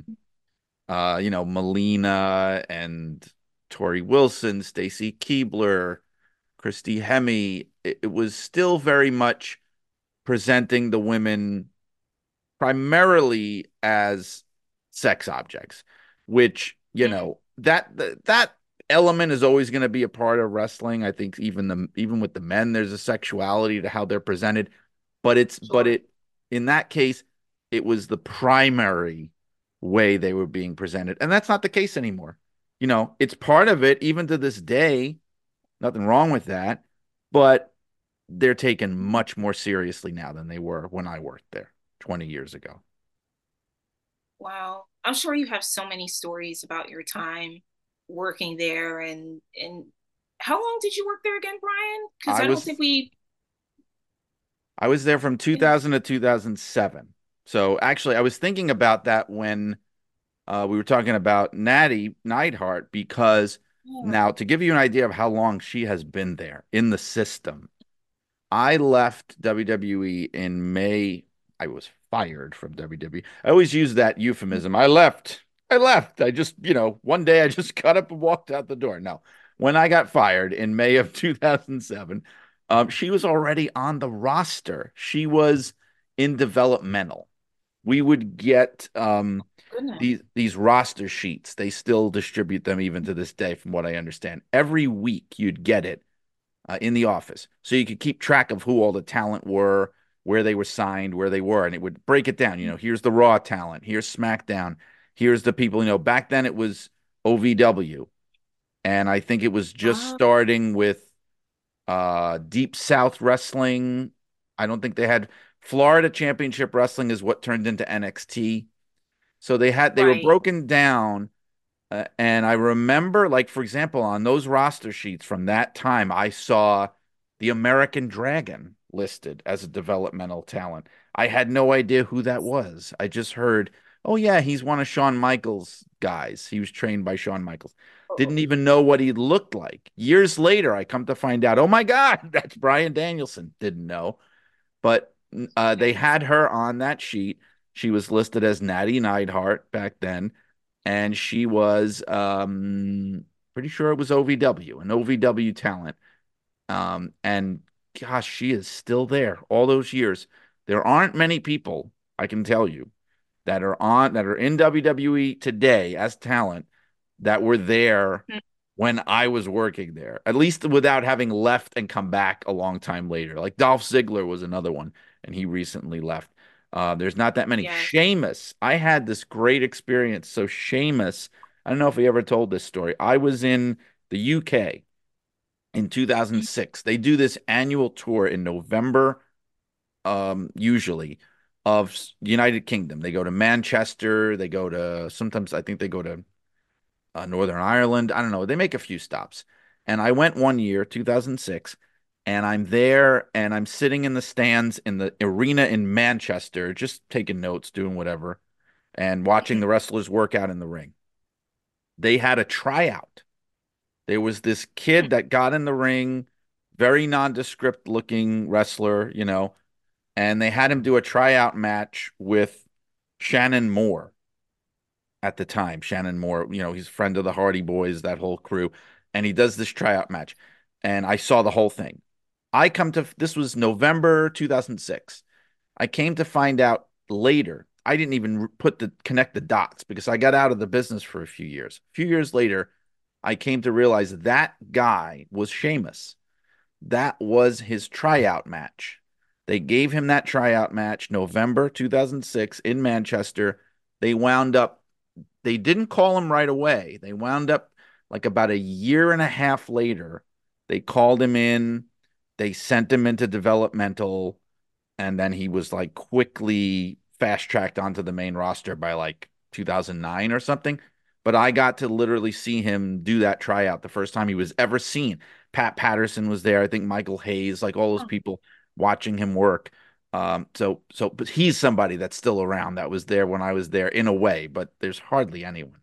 Speaker 3: Melina and Tori Wilson, Stacy Keebler, Christy Hemme. It was still very much presenting the women primarily as sex objects, which,
Speaker 1: Hmm.
Speaker 3: that element is always going to be a part of wrestling. I think even with the men, there's a sexuality to how they're presented, but
Speaker 1: Sure.
Speaker 3: it in that case, it was the primary way they were being presented. And that's not the case anymore. It's part of it, even to this day, nothing wrong with that, but they're taken much more seriously now than they were when I worked there 20 years ago.
Speaker 1: Wow. I'm sure you have so many stories about your time working there and how long did you work there again, Brian? Because
Speaker 3: I
Speaker 1: I don't
Speaker 3: was
Speaker 1: think we.
Speaker 3: I was there from 2000 to 2007. So actually, I was thinking about that when we were talking about Natty Neidhart, because
Speaker 1: Yeah.
Speaker 3: now to give you an idea of how long she has been there in the system, I left WWE in May. I was fired from WWE. I always use that euphemism. I left. I left. I just, one day I just got up and walked out the door. No, when I got fired in May of 2007, she was already on the roster. She was in developmental. We would get
Speaker 1: Goodness.
Speaker 3: these roster sheets. They still distribute them even to this day, from what I understand. Every week you'd get it in the office. So you could keep track of who all the talent were, where they were signed, where they were, and it would break it down. Here's the Raw talent, here's SmackDown, here's the people. Back then it was OVW, and I think it was just
Speaker 1: Ah,
Speaker 3: starting with Deep South Wrestling. I don't think they had Florida Championship Wrestling is what turned into NXT. So they were
Speaker 1: right.
Speaker 3: broken down. And I remember, like, for example, on those roster sheets from that time, I saw the American Dragon listed as a developmental talent. I had no idea who that was. I just heard, Oh yeah, he's one of Shawn Michaels' guys. He was trained by Shawn Michaels.
Speaker 1: Oh,
Speaker 3: Didn't even know what he looked like. Years later, I come to find out, oh my God, that's Bryan Danielson. Didn't know. But they
Speaker 1: nice.
Speaker 3: had her on that sheet. She was listed as Natty Neidhart back then, and she was pretty sure it was OVW, an OVW talent. And gosh, she is still there all those years. There aren't many people, I can tell you, that are in WWE today as talent that were there
Speaker 1: Mm.
Speaker 3: when I was working there, at least without having left and come back a long time later. Like Dolph Ziggler was another one, and he recently left. There's not that many.
Speaker 1: Yeah.
Speaker 3: Sheamus, I had this great experience. So Sheamus, I don't know if he ever told this story. I was in the UK in
Speaker 1: Mm.
Speaker 3: 2006. They do this annual tour in November, usually of United Kingdom. They go to Manchester. They go to sometimes I think they go to Northern Ireland. I don't know. They make a few stops. And I went one year, 2006, and I'm there and I'm sitting in the stands in the arena in Manchester, just taking notes, doing whatever, and watching
Speaker 1: Mm.
Speaker 3: the wrestlers work out in the ring. They had a tryout. There was this kid that got in the ring, very nondescript looking wrestler, and they had him do a tryout match with Shannon Moore at the time. Shannon Moore, he's a friend of the Hardy Boys, that whole crew, and he does this tryout match. And I saw the whole thing. This was November 2006. I came to find out later. I didn't even connect the dots because I got out of the business for a few years. A few years later, I came to realize that guy was Sheamus. That was his tryout match. They gave him that tryout match November 2006 in Manchester. They wound up, they didn't call him right away. They wound up like about a year and a half later. They called him in. They sent him into developmental. And then he was like quickly fast tracked onto the main roster by like 2009 or something. But I got to literally see him do that tryout the first time he was ever seen. Pat Patterson was there. I think Michael Hayes, like all those
Speaker 1: Oh,
Speaker 3: people watching him work. But he's somebody that's still around that was there when I was there in a way, but there's hardly anyone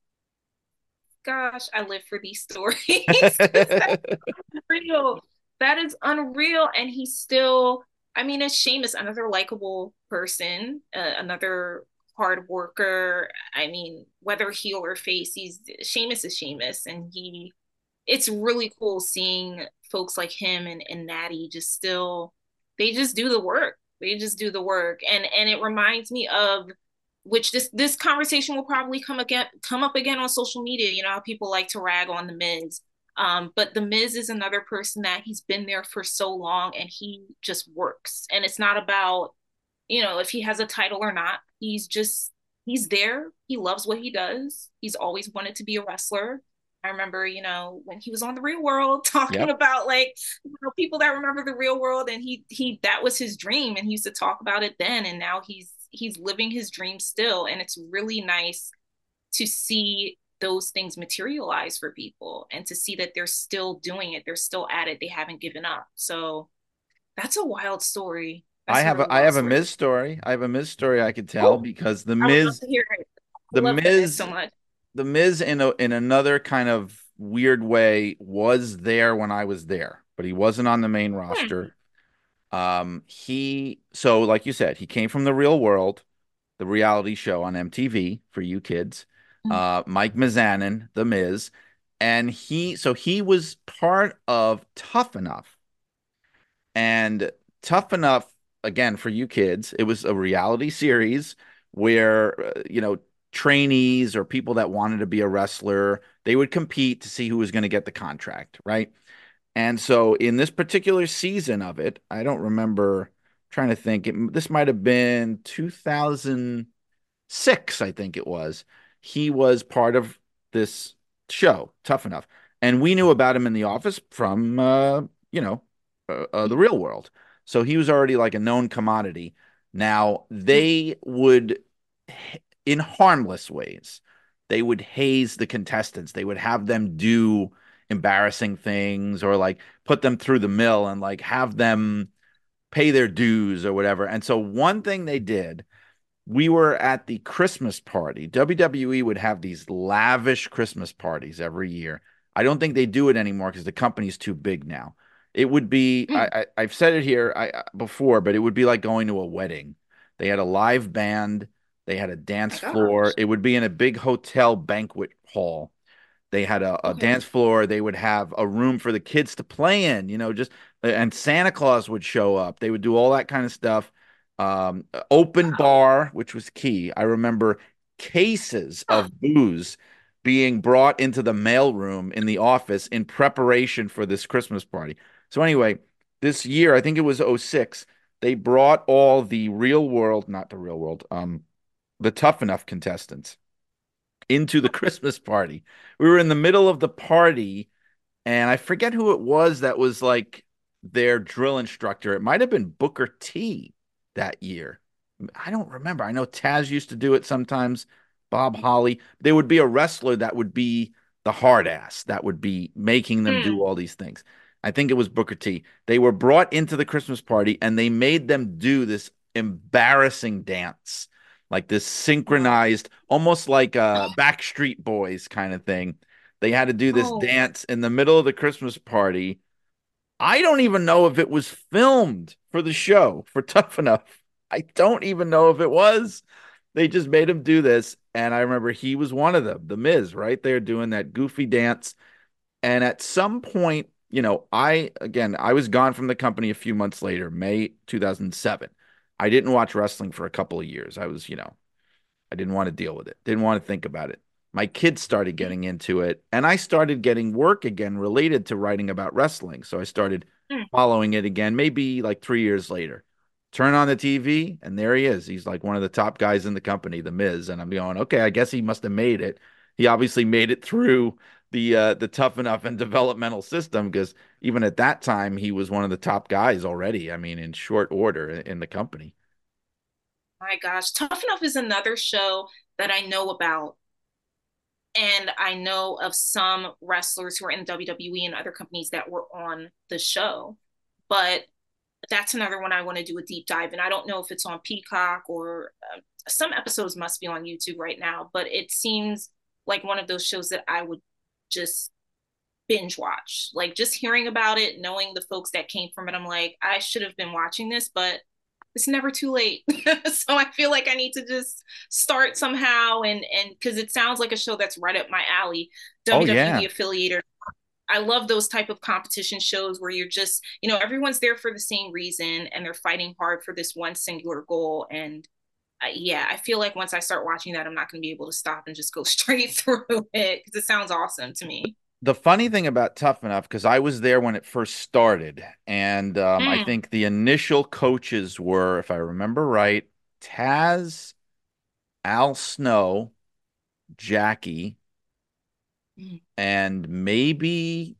Speaker 1: gosh, I live for these stories. That's
Speaker 3: now.
Speaker 1: unreal. That is unreal. And he's still, I mean, it's Sheamus, another likable person, another hard worker. I mean, whether heel or face, he's Sheamus is Sheamus, and it's really cool seeing folks like him and Natty just still they just do the work. They just do the work. And it reminds me of which this conversation will probably come up again on social media. You know how people like to rag on the Miz. But the Miz is another person that he's been there for so long and he just works. And it's not about, if he has a title or not. He's there. He loves what he does. He's always wanted to be a wrestler. I remember, when he was on the Real World talking
Speaker 3: Yep.
Speaker 1: about like, people that remember the Real World, and he that was his dream, and he used to talk about it then, and now he's living his dream still, and it's really nice to see those things materialize for people and to see that they're still doing it, they're still at it, they haven't given up. So that's a wild story. That's a really
Speaker 3: I
Speaker 1: wild
Speaker 3: have a
Speaker 1: story.
Speaker 3: Miz story. I have a Miz story I could tell
Speaker 1: Oh,
Speaker 3: because
Speaker 1: I would love to hear it.
Speaker 3: The
Speaker 1: I love the Miz
Speaker 3: Miz,
Speaker 1: so much.
Speaker 3: the Miz in another kind of weird way was there when I was there, but he wasn't on the main
Speaker 1: Hmm.
Speaker 3: roster. So like you said, he came from the Real World, the reality show on MTV for you kids. Mike Mizanin, the Miz, and he was part of Tough Enough. And Tough Enough, again, for you kids, it was a reality series where, trainees or people that wanted to be a wrestler, they would compete to see who was going to get the contract, right? And so in this particular season of it, I don't remember, trying to think, this might have been 2006, I think it was. He was part of this show, Tough Enough. And we knew about him in the office from, the real world. So he was already like a known commodity. Now, they would, in harmless ways, they would haze the contestants. They would have them do embarrassing things or like put them through the mill and like have them pay their dues or whatever. And so one thing they did we were at the Christmas party. WWE would have these lavish Christmas parties every year. I don't think they do it anymore because the company's too big now. It would be
Speaker 1: Mm,
Speaker 3: I've said it here before, but it would be like going to a wedding. They had a live band, they had a dance
Speaker 1: my
Speaker 3: floor.
Speaker 1: gosh.
Speaker 3: It would be in a big hotel banquet hall. They had a
Speaker 1: Okay.
Speaker 3: dance floor. They would have a room for the kids to play in, just and Santa Claus would show up. They would do all that kind of stuff. Open
Speaker 1: Wow.
Speaker 3: bar, which was key. I remember cases
Speaker 1: Huh.
Speaker 3: of booze being brought into the mailroom in the office in preparation for this Christmas party. So anyway, this year, I think it was '06, they brought all the real world, not the real world, the Tough Enough contestants into the Christmas party. We were in the middle of the party, and I forget who it was that was like their drill instructor. It might have been Booker T that year. I don't remember. I know Taz used to do it sometimes, Bob Holly. There would be a wrestler that would be the hard ass that would be making them do
Speaker 1: Hmm.
Speaker 3: all these things. I think it was Booker T. They were brought into the Christmas party and they made them do this embarrassing dance, like this
Speaker 1: Wow.
Speaker 3: synchronized, almost like a Backstreet Boys kind of thing. They had to do this
Speaker 1: Oh,
Speaker 3: dance in the middle of the Christmas party. I don't even know if it was filmed for the show for Tough Enough. I don't even know if it was. They just made him do this. And I remember he was one of them, The Miz, right there doing that goofy dance. And at some point, I was gone from the company a few months later, May 2007. I didn't watch wrestling for a couple of years. I didn't want to deal with it, didn't want to think about it. My kids started getting into it, and I started getting work again related to writing about wrestling. So I started
Speaker 1: hmm.
Speaker 3: following it again, maybe like 3 years later. Turn on the TV, and there he is. He's like one of the top guys in the company, The Miz. And I'm going, okay, I guess he must have made it. He obviously made it through the Tough Enough and developmental system because even at that time, he was one of the top guys already. I mean, in short order in the company.
Speaker 1: My gosh. Tough Enough is another show that I know about. And I know of some wrestlers who are in WWE and other companies that were on the show. But that's another one I want to do a deep dive. And I don't know if it's on Peacock or some episodes must be on YouTube right now. But it seems like one of those shows that I would just binge watch. Like just hearing about it, knowing the folks that came from it, I'm like, I should have been watching this, but it's never too late. So I feel like I need to just start somehow and because it sounds like a show that's right up my alley.
Speaker 3: Oh,
Speaker 1: WWE
Speaker 3: yeah.
Speaker 1: affiliated. I love those type of competition shows where you're just, everyone's there for the same reason and they're fighting hard for this one singular goal. And yeah, I feel like once I start watching that, I'm not going to be able to stop and just go straight through it because it sounds awesome to me.
Speaker 3: The funny thing about Tough Enough, because I was there when it first started, and I
Speaker 1: Mm,
Speaker 3: think the initial coaches were, if I remember right, Taz, Al Snow, Jackie,
Speaker 1: mm,
Speaker 3: and maybe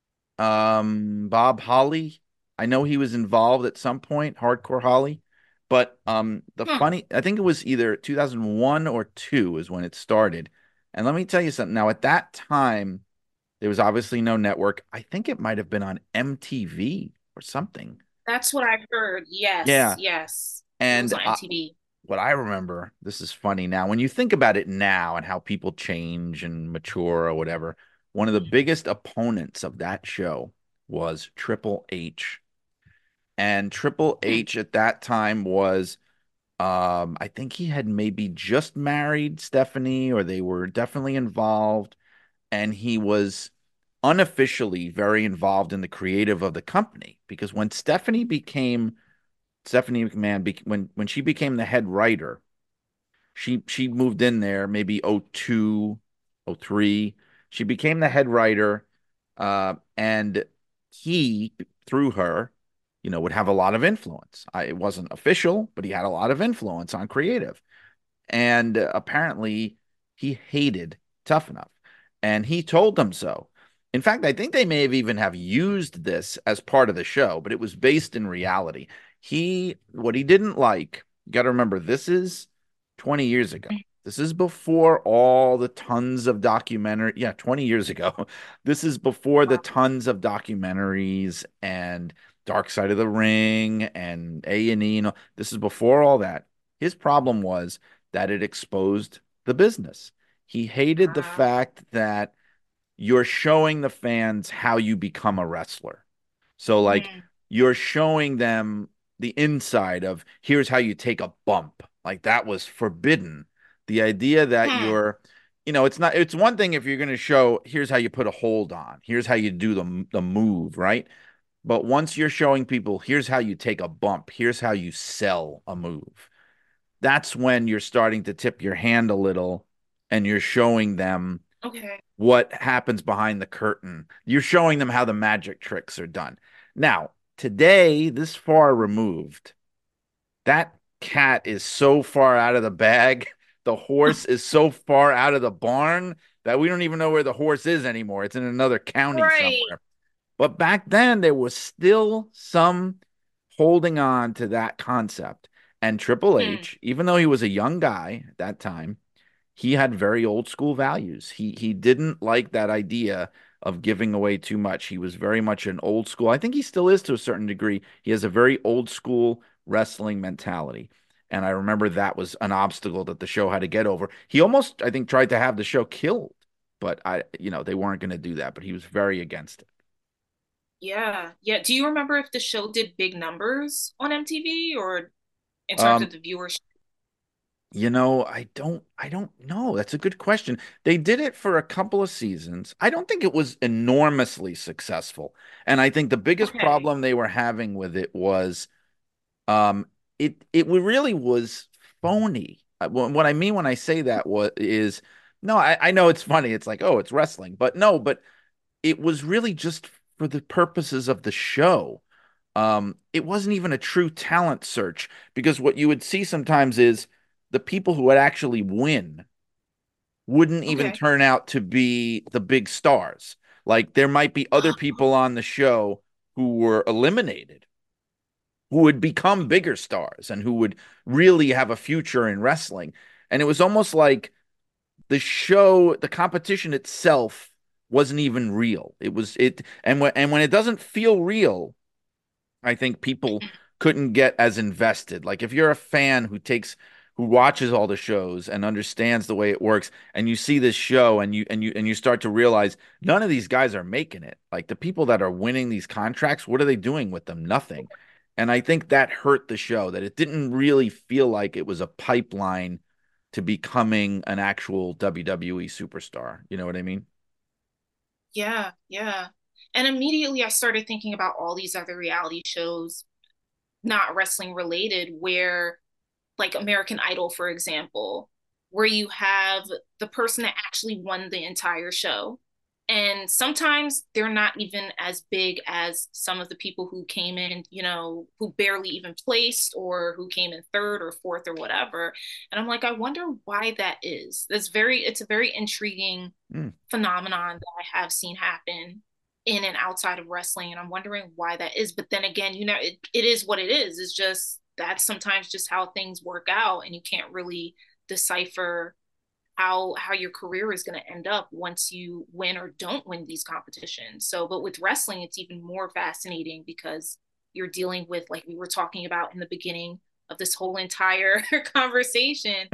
Speaker 3: Bob Holly. I know he was involved at some point, Hardcore Holly. But
Speaker 1: huh.
Speaker 3: I think it was either 2001 or 2 is when it started. And let me tell you something. Now, at that time, there was obviously no network. I think it might have been on MTV or something.
Speaker 1: That's what I've heard. Yes,
Speaker 3: Yeah.
Speaker 1: yes. It was
Speaker 3: And
Speaker 1: on MTV.
Speaker 3: what I remember, this is funny now, when you think about it now and how people change and mature or whatever, one of the biggest opponents of that show was Triple H. And Triple
Speaker 1: Hmm.
Speaker 3: H at that time was, I think he had maybe just married Stephanie or they were definitely involved. And he was unofficially very involved in the creative of the company because when Stephanie McMahon when she became the head writer, she moved in there maybe '02, '03. She became the head writer, and he through her, would have a lot of influence. It wasn't official, but he had a lot of influence on creative. And apparently, he hated Tough Enough, and he told them so. In fact, I think they may have used this as part of the show, but it was based in reality. What he didn't like, you got to remember, this is 20 years ago. This is before all the tons of documentary. Yeah, 20 years ago. This is before the tons of documentaries and Dark Side of the Ring and A&E. This is before all that. His problem was that it exposed the business. He hated the
Speaker 1: Wow.
Speaker 3: fact that you're showing the fans how you become a wrestler. So, like,
Speaker 1: Mm.
Speaker 3: you're showing them the inside of here's how you take a bump. Like, that was forbidden. The idea that
Speaker 1: Hmm.
Speaker 3: it's not, it's one thing if you're going to show here's how you put a hold on, here's how you do the move, right? But once you're showing people here's how you take a bump, here's how you sell a move, that's when you're starting to tip your hand a little and you're showing them
Speaker 1: Okay.
Speaker 3: what happens behind the curtain. You're showing them how the magic tricks are done. Now, today, this far removed, that cat is so far out of the bag. The horse is so far out of the barn that we don't even know where the horse is anymore. It's in another county
Speaker 1: Right.
Speaker 3: somewhere. But back then, there was still some holding on to that concept. And Triple
Speaker 1: Hmm.
Speaker 3: H, even though he was a young guy at that time, he had very old school values. He didn't like that idea of giving away too much. He was very much an old school. I think he still is to a certain degree. He has a very old school wrestling mentality. And I remember that was an obstacle that the show had to get over. He almost, I think, tried to have the show killed, but they weren't going to do that, but he was very against it.
Speaker 1: Yeah. Yeah. Do you remember if the show did big numbers on MTV or in terms
Speaker 3: Um,
Speaker 1: of the viewership?
Speaker 3: I don't know. That's a good question. They did it for a couple of seasons. I don't think it was enormously successful. And I think the biggest
Speaker 1: Okay.
Speaker 3: problem they were having with it was really was phony. What I mean when I say that is no, I know it's funny. It's like, oh, it's wrestling. But no, but it was really just for the purposes of the show. It wasn't even a true talent search because what you would see sometimes is the people who would actually win wouldn't even
Speaker 1: Okay.
Speaker 3: turn out to be the big stars. Like there might be other people on the show who were eliminated who would become bigger stars and who would really have a future in wrestling. And it was almost like the competition itself wasn't even real. And when it doesn't feel real, I think people couldn't get as invested. Like if you're a fan who watches all the shows and understands the way it works, and you see this show and you start to realize none of these guys are making it. Like the people that are winning these contracts, what are they doing with them? Nothing. And I think that hurt the show, that it didn't really feel like it was a pipeline to becoming an actual WWE superstar. You know what I mean?
Speaker 1: Yeah. Yeah. And immediately I started thinking about all these other reality shows, not wrestling related, where like American Idol, for example, where you have the person that actually won the entire show. And sometimes they're not even as big as some of the people who came in, who barely even placed or who came in third or fourth or whatever. And I'm like, I wonder why that is. It's a very intriguing
Speaker 3: Mm,
Speaker 1: phenomenon that I have seen happen in and outside of wrestling. And I'm wondering why that is. But then again, it is what it is. It's just that's sometimes just how things work out, and you can't really decipher how your career is going to end up once you win or don't win these competitions. So, but with wrestling, it's even more fascinating because you're dealing with, like we were talking about in the beginning of this whole entire conversation,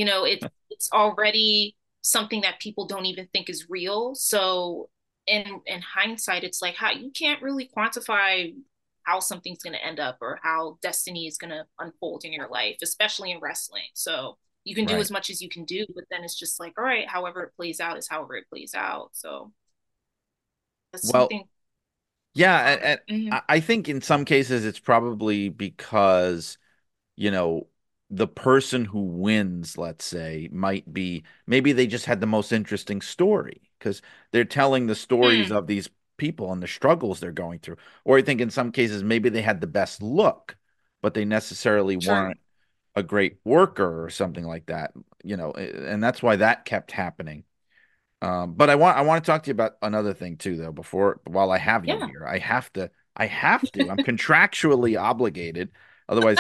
Speaker 1: it's already something that people don't even think is real. So, in hindsight, it's like how you can't really quantify how something's going to end up or how destiny is going to unfold in your life, especially in wrestling. So, you can do
Speaker 3: right.
Speaker 1: as much as you can do, but then it's just like, all right, however it plays out is however it plays out. So that's
Speaker 3: Well,
Speaker 1: something
Speaker 3: yeah,
Speaker 1: to ponder.
Speaker 3: and
Speaker 1: Mm-hmm.
Speaker 3: I think in some cases it's probably because, you know, the person who wins, let's say, might be maybe they just had the most interesting story because they're telling the stories
Speaker 1: Hmm.
Speaker 3: of these people and the struggles they're going through. Or I think in some cases maybe they had the best look, but they necessarily
Speaker 1: True.
Speaker 3: weren't a great worker or something like that, and that's why that kept happening. But I want to talk to you about another thing too, though, while I have you
Speaker 1: Yeah.
Speaker 3: here. I have to. I'm contractually obligated. Otherwise,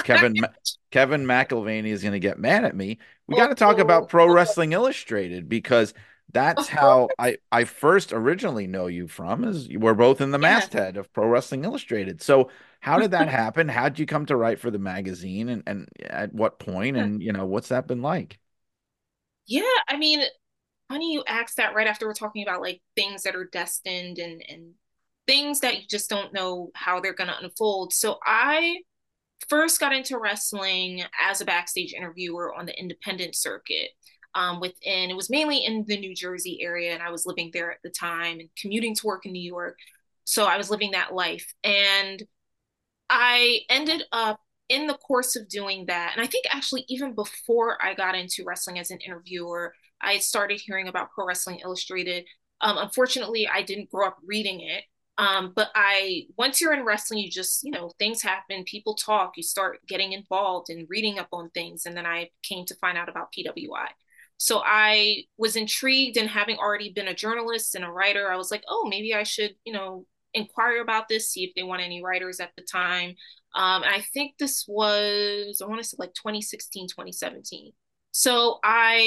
Speaker 3: Kevin McElvaney is going to get mad at me. We got to talk about
Speaker 1: Oh,
Speaker 3: Pro Wrestling Illustrated because That's how I first originally know you from, is you were both in the
Speaker 1: Yeah.
Speaker 3: masthead of Pro Wrestling Illustrated. So how did that happen? How did you come to write for the magazine, and at what point, and what's that been like?
Speaker 1: Yeah, I mean, funny you asked that right after we're talking about like things that are destined and things that you just don't know how they're going to unfold. So I first got into wrestling as a backstage interviewer on the independent circuit. Within, it was mainly in the New Jersey area, and I was living there at the time and commuting to work in New York. So I was living that life. And I ended up in the course of doing that, and I think actually even before I got into wrestling as an interviewer, I started hearing about Pro Wrestling Illustrated. Unfortunately, I didn't grow up reading it. But once you're in wrestling, you just, things happen, people talk, you start getting involved and reading up on things. And then I came to find out about PWI. So I was intrigued, and having already been a journalist and a writer, I was like, oh, maybe I should, inquire about this, see if they want any writers at the time. And I think this was, I want to say like 2016, 2017. So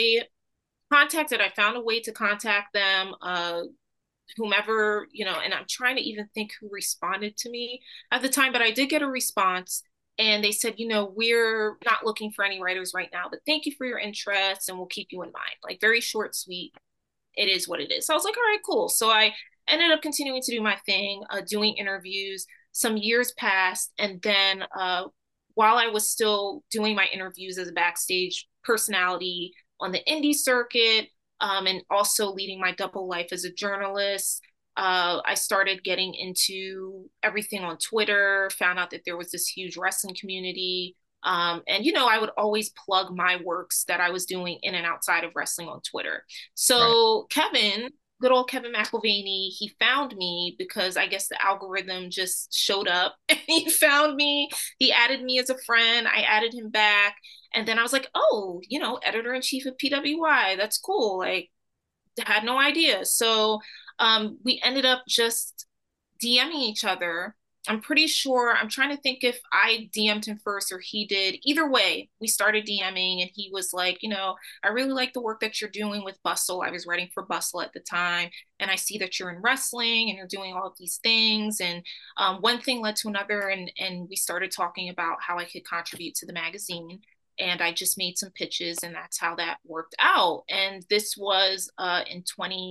Speaker 1: I found a way to contact them, whomever, and I'm trying to even think who responded to me at the time, but I did get a response. And they said, we're not looking for any writers right now, but thank you for your interest and we'll keep you in mind. Like, very short, sweet, it is what it is. So I was like, all right, cool. So I ended up continuing to do my thing, doing interviews. Some years passed, and then while I was still doing my interviews as a backstage personality on the indie circuit, and also leading my double life as a journalist, I started getting into everything on Twitter, found out that there was this huge wrestling community. And I would always plug my works that I was doing in and outside of wrestling on Twitter.
Speaker 3: Right.
Speaker 1: So Kevin, good old Kevin McElvaney, he found me because I guess the algorithm just showed up and he found me. He added me as a friend. I added him back. And then I was like, oh, editor in chief of PWI. That's cool. Like, had no idea. So we ended up just DMing each other. I'm pretty sure, I'm trying to think if I DM'd him first or he did. Either way, we started DMing, and he was like, I really like the work that you're doing with Bustle. I was writing for Bustle at the time, and I see that you're in wrestling and you're doing all of these things. And one thing led to another, and we started talking about how I could contribute to the magazine. And I just made some pitches, and that's how that worked out. And this was in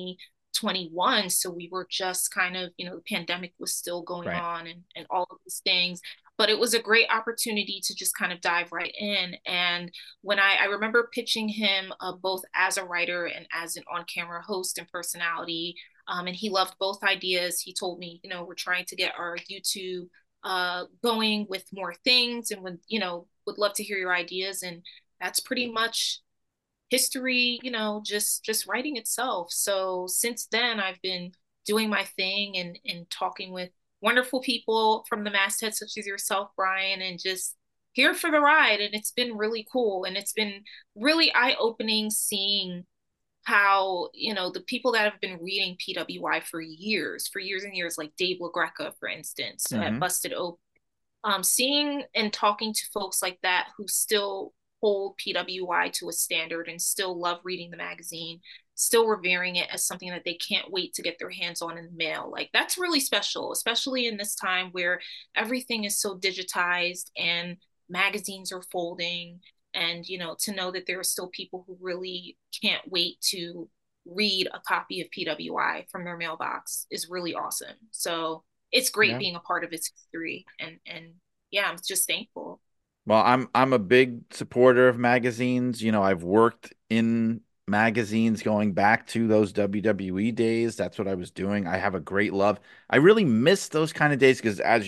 Speaker 1: 2021. So we were just kind of, the pandemic was still going
Speaker 3: Right.
Speaker 1: on, and all of these things. But it was a great opportunity to just kind of dive right in. And when I remember pitching him both as a writer and as an on camera host and personality, and he loved both ideas. He told me, we're trying to get our YouTube going with more things, and would love to hear your ideas. And that's pretty much history, just writing itself. So since then, I've been doing my thing and talking with wonderful people from the masthead, such as yourself, Brian, and just here for the ride. And it's been really cool. And it's been really eye opening seeing how, the people that have been reading PWI for years and years, like Dave LaGreca, for instance, at
Speaker 3: Hmm.
Speaker 1: Busted Open, seeing and talking to folks like that who still hold PWI to a standard and still love reading the magazine, still revering it as something that they can't wait to get their hands on in the mail. Like, that's really special, especially in this time where everything is so digitized and magazines are folding. And, to know that there are still people who really can't wait to read a copy of PWI from their mailbox is really awesome. So it's great
Speaker 3: Yeah.
Speaker 1: being a part of its history, and yeah, I'm just thankful.
Speaker 3: Well, I'm a big supporter of magazines. I've worked in magazines going back to those WWE days. That's what I was doing. I have a great love. I really miss those kind of days because, as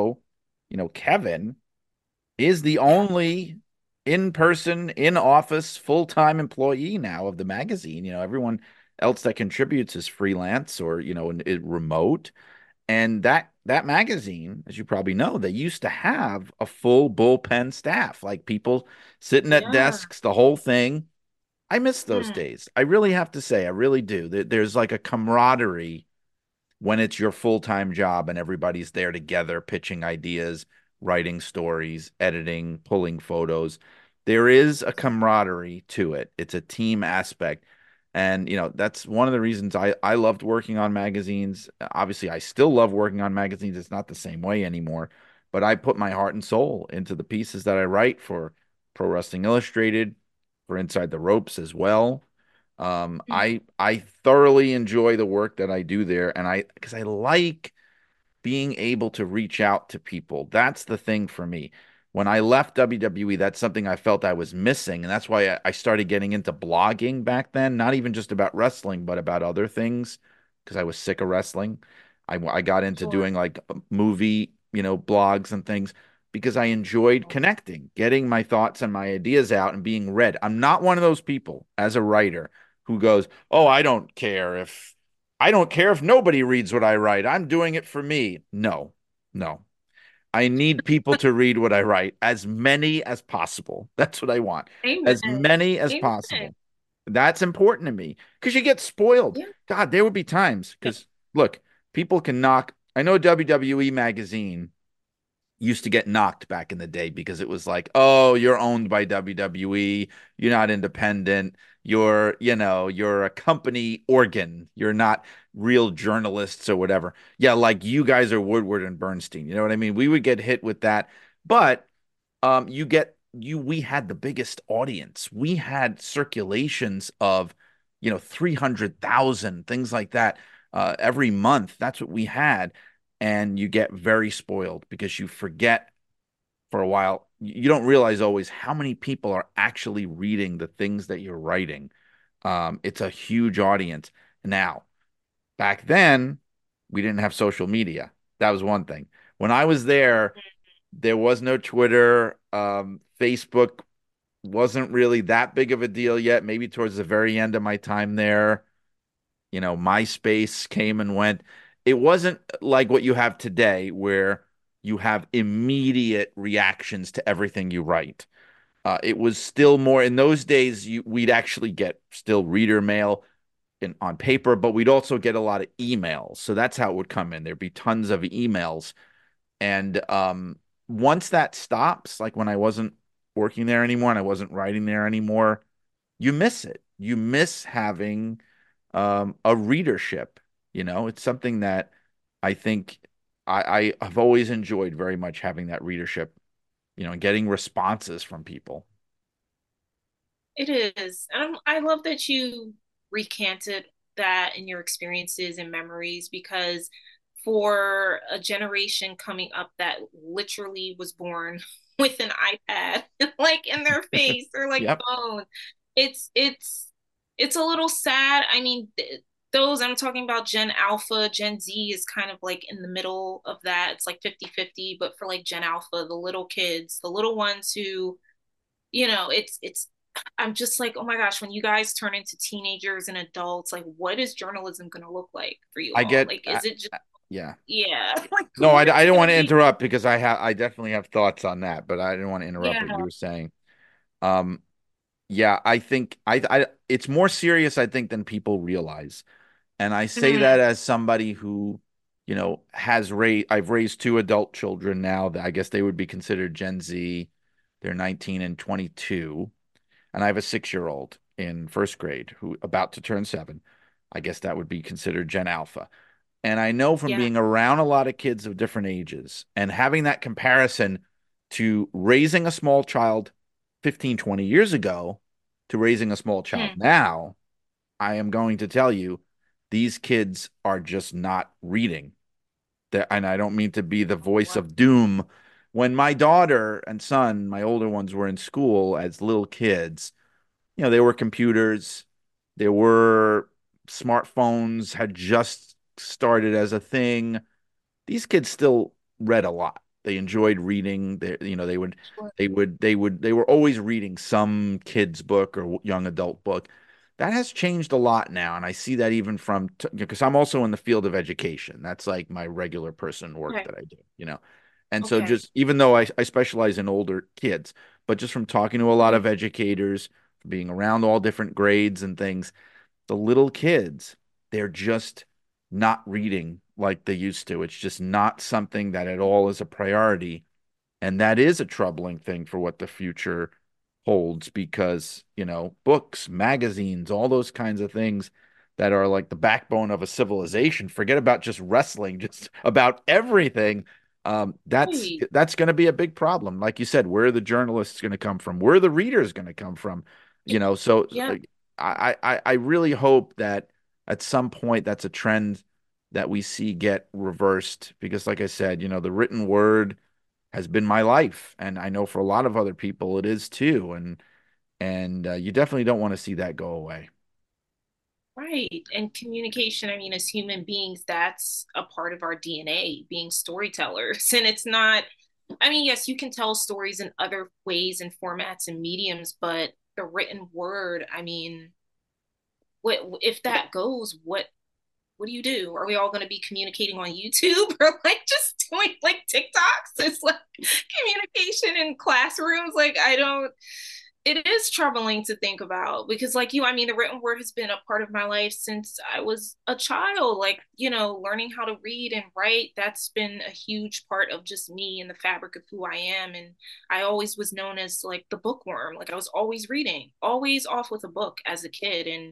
Speaker 3: Kevin is the
Speaker 1: Yeah.
Speaker 3: only in-person, in-office, full-time employee now of the magazine. Everyone else that contributes is freelance or, remote. And that magazine, as you probably know, they used to have a full bullpen staff, like people sitting at
Speaker 1: Yeah.
Speaker 3: desks, the whole thing. I miss those
Speaker 1: Mm.
Speaker 3: days. I really have to say, I really do. There's like a camaraderie when it's your full-time job and everybody's there together, pitching ideas, writing stories, editing, pulling photos. There is a camaraderie to it. It's a team aspect. And, that's one of the reasons I loved working on magazines. Obviously, I still love working on magazines. It's not the same way anymore, but I put my heart and soul into the pieces that I write for Pro Wrestling Illustrated, for Inside the Ropes as well.
Speaker 1: Mm.
Speaker 3: I thoroughly enjoy the work that I do there, and because I like being able to reach out to people. That's the thing for me. When I left WWE, that's something I felt I was missing. And that's why I started getting into blogging back then, not even just about wrestling, but about other things, because I was sick of wrestling. I got into
Speaker 1: Sure.
Speaker 3: doing like movie, blogs and things because I enjoyed connecting, getting my thoughts and my ideas out and being read. I'm not one of those people as a writer who goes, "Oh, I don't care if nobody reads what I write. I'm doing it for me." No, no. I need people to read what I write, as many as possible. That's what I want,
Speaker 1: Amen.
Speaker 3: as many as
Speaker 1: Amen.
Speaker 3: possible. That's important to me because you get spoiled.
Speaker 1: Yeah.
Speaker 3: God, there would be times
Speaker 1: Yeah.
Speaker 3: because look, people can knock. I know WWE magazine used to get knocked back in the day because it was like, oh, you're owned by WWE, you're not independent, you're a company organ, you're not real journalists or whatever. Yeah, like you guys are Woodward and Bernstein. You know what I mean? We would get hit with that, but we had the biggest audience. We had circulations of 300,000 things like that every month. That's what we had, and you get very spoiled because you forget for a while. You don't realize always how many people are actually reading the things that you're writing. It's a huge audience. Now, back then, we didn't have social media. That was one thing. When I was there was no Twitter. Facebook wasn't really that big of a deal yet. Maybe towards the very end of my time there, MySpace came and went. It wasn't like what you have today, where you have immediate reactions to everything you write. It was still more in those days. We'd actually get still reader mail on paper, but we'd also get a lot of emails. So that's how it would come in. There'd be tons of emails, and once that stops, like when I wasn't working there anymore and I wasn't writing there anymore, you miss it. You miss having a readership. It's something that I think I have always enjoyed very much, having that readership, and getting responses from people.
Speaker 1: It is. And I love that you recanted that in your experiences and memories because for a generation coming up that literally was born with an iPad like in their face or like
Speaker 3: Yep.
Speaker 1: phone, it's a little sad. I mean, those I'm talking about Gen Alpha, Gen Z is kind of like in the middle of that. It's like 50-50, but for like Gen Alpha, the little kids, the little ones who it's I'm just like, oh my gosh, when you guys turn into teenagers and adults, like what is journalism going to look like for you
Speaker 3: I
Speaker 1: all?
Speaker 3: get,
Speaker 1: Like is it just
Speaker 3: yeah.
Speaker 1: yeah, like
Speaker 3: No,
Speaker 1: where's
Speaker 3: I
Speaker 1: it
Speaker 3: don't
Speaker 1: going
Speaker 3: want
Speaker 1: to
Speaker 3: to
Speaker 1: be?
Speaker 3: interrupt because I definitely have thoughts on that, but I didn't want to interrupt
Speaker 1: Yeah.
Speaker 3: what you were saying. Um, yeah, I think it's more serious, I think, than people realize. And I say
Speaker 1: Mm,
Speaker 3: that as somebody who, I've raised two adult children now that I guess they would be considered Gen Z. They're 19 and 22. And I have a 6-year-old in first grade who about to turn 7. I guess that would be considered Gen Alpha. And I know from
Speaker 1: yeah.
Speaker 3: being around a lot of kids of different ages and having that comparison to raising a small child 15, 20 years ago to raising a small child
Speaker 1: Mm,
Speaker 3: now, I am going to tell you, these kids are just not reading. And I don't mean to be the voice
Speaker 1: wow.
Speaker 3: of doom. When my daughter and son, my older ones, were in school as little kids, there were computers, there were smartphones had just started as a thing. These kids still read a lot. They enjoyed reading.
Speaker 1: Sure.
Speaker 3: They were always reading some kid's book or young adult book. That has changed a lot now, and I see that even from because I'm also in the field of education. That's like my regular person work
Speaker 1: Okay.
Speaker 3: that I do. And so
Speaker 1: Okay.
Speaker 3: just even though I specialize in older kids, but just from talking to a lot
Speaker 1: Mhm.
Speaker 3: of educators, being around all different grades and things, the little kids, they're just not reading like they used to. It's just not something that at all is a priority. And that is a troubling thing for what the future holds because, books, magazines, all those kinds of things that are like the backbone of a civilization. Forget about just wrestling, just about everything.
Speaker 1: Right.
Speaker 3: That's going to be a big problem. Like you said, where are the journalists going to come from? Where are the readers going to come from? So
Speaker 1: Yeah.
Speaker 3: I really hope that at some point that's a trend that we see get reversed because, like I said, the written word has been my life, and I know for a lot of other people it is too. And you definitely don't want to see that go away.
Speaker 1: Right. And communication, I mean, as human beings, that's a part of our DNA, being storytellers. And it's not, I mean, yes, you can tell stories in other ways and formats and mediums, but the written word, I mean, what if that goes, what do you do? Are we all going to be communicating on YouTube or like just doing like TikToks? It's like communication in classrooms. Like, I don't, it is troubling to think about because, like you, I mean, the written word has been a part of my life since I was a child. Like, learning how to read and write, that's been a huge part of just me and the fabric of who I am. And I always was known as like the bookworm. Like, I was always reading, always off with a book as a kid. And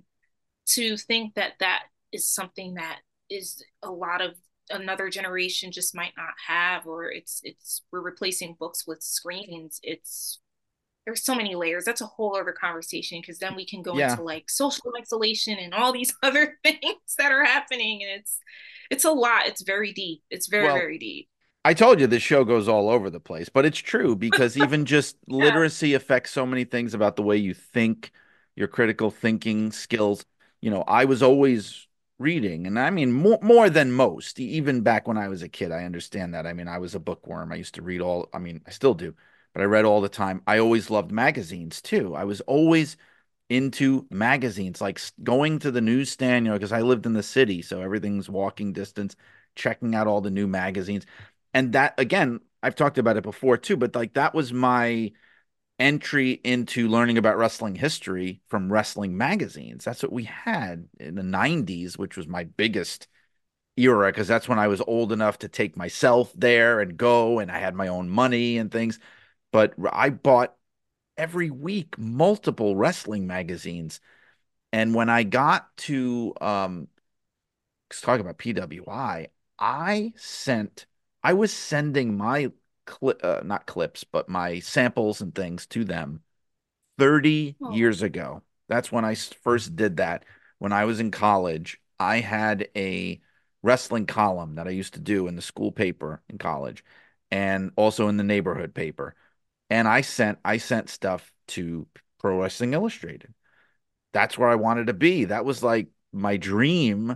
Speaker 1: to think that that is something that is a lot of another generation just might not have, or it's we're replacing books with screens. It's There's so many layers. That's a whole other conversation because then we can go
Speaker 3: Yeah.
Speaker 1: into like social isolation and all these other things that are happening. And it's a lot. It's very deep. It's very,
Speaker 3: Well,
Speaker 1: very deep.
Speaker 3: I told you this show goes all over the place, but it's true because even just
Speaker 1: Yeah.
Speaker 3: literacy affects so many things about the way you think, your critical thinking skills. I was always reading, and I mean more than most. Even back when I was a kid, I understand that. I mean, I was a bookworm. I used to read all, I mean, I still do, but I read all the time. I always loved magazines too. I was always into magazines, like going to the newsstand, because I lived in the city, so everything's walking distance, checking out all the new magazines. And that, again, I've talked about it before too, but like that was my entry into learning about wrestling history from wrestling magazines. That's what we had in the 90s, which was my biggest era because that's when I was old enough to take myself there and go, and I had my own money and things. But I bought every week multiple wrestling magazines. And when I got to let's talk about PWI, I sent I was sending my not clips, but my samples and things to them 30
Speaker 1: Oh,
Speaker 3: years ago. That's when I first did that. When I was in college, I had a wrestling column that I used to do in the school paper in college and also in the neighborhood paper. And I sent stuff to Pro Wrestling Illustrated. That's where I wanted to be. That was like my dream,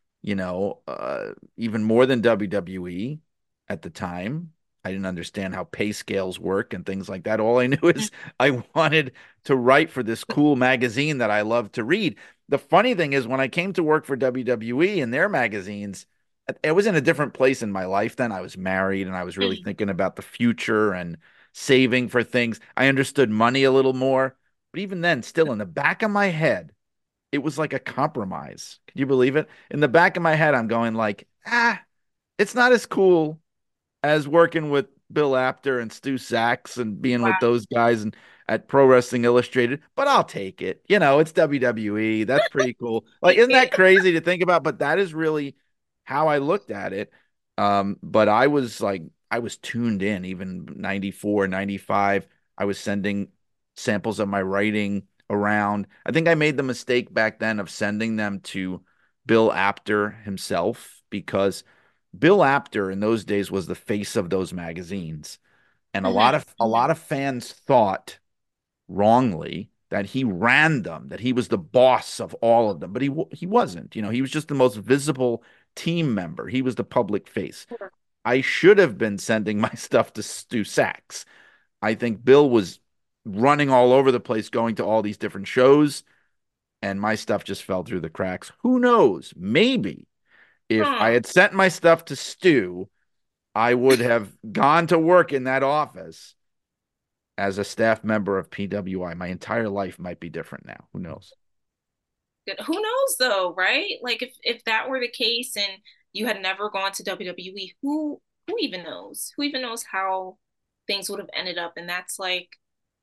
Speaker 3: even more than WWE at the time. I didn't understand how pay scales work and things like that. All I knew is I wanted to write for this cool magazine that I love to read. The funny thing is, when I came to work for WWE and their magazines, I was in a different place in my life then. I was married and I was really thinking about the future and saving for things. I understood money a little more. But even then, still in the back of my head, it was like a compromise. Can you believe it? In the back of my head, I'm going like, it's not as cool as working with Bill Apter and Stu Sachs and being with
Speaker 1: wow.
Speaker 3: those guys and at Pro Wrestling Illustrated, but I'll take it. It's WWE. That's pretty cool. Like,
Speaker 1: Like
Speaker 3: isn't that
Speaker 1: it.
Speaker 3: crazy to think about? But that is really how I looked at it. But I was tuned in, even 94, 95. I was sending samples of my writing around. I think I made the mistake back then of sending them to Bill Apter himself because Bill Apter in those days was the face of those magazines. And a lot
Speaker 1: Mhm,
Speaker 3: of a
Speaker 1: mhm.
Speaker 3: lot of fans thought wrongly that he ran them, that he was the boss of all of them, but he wasn't. He was just the most visible team member. He was the public face. I should have been sending my stuff to Stu Sachs. I think Bill was running all over the place, going to all these different shows, and my stuff just fell through the cracks. Who knows? Maybe if I
Speaker 1: Huh.
Speaker 3: had sent my stuff to Stu, I would have gone to work in that office as a staff member of PWI. My entire life might be different now. Who knows?
Speaker 1: Good. Who knows though, right? Like if that were the case and you had never gone to WWE, who even knows? Who even knows how things would have ended up? And that's like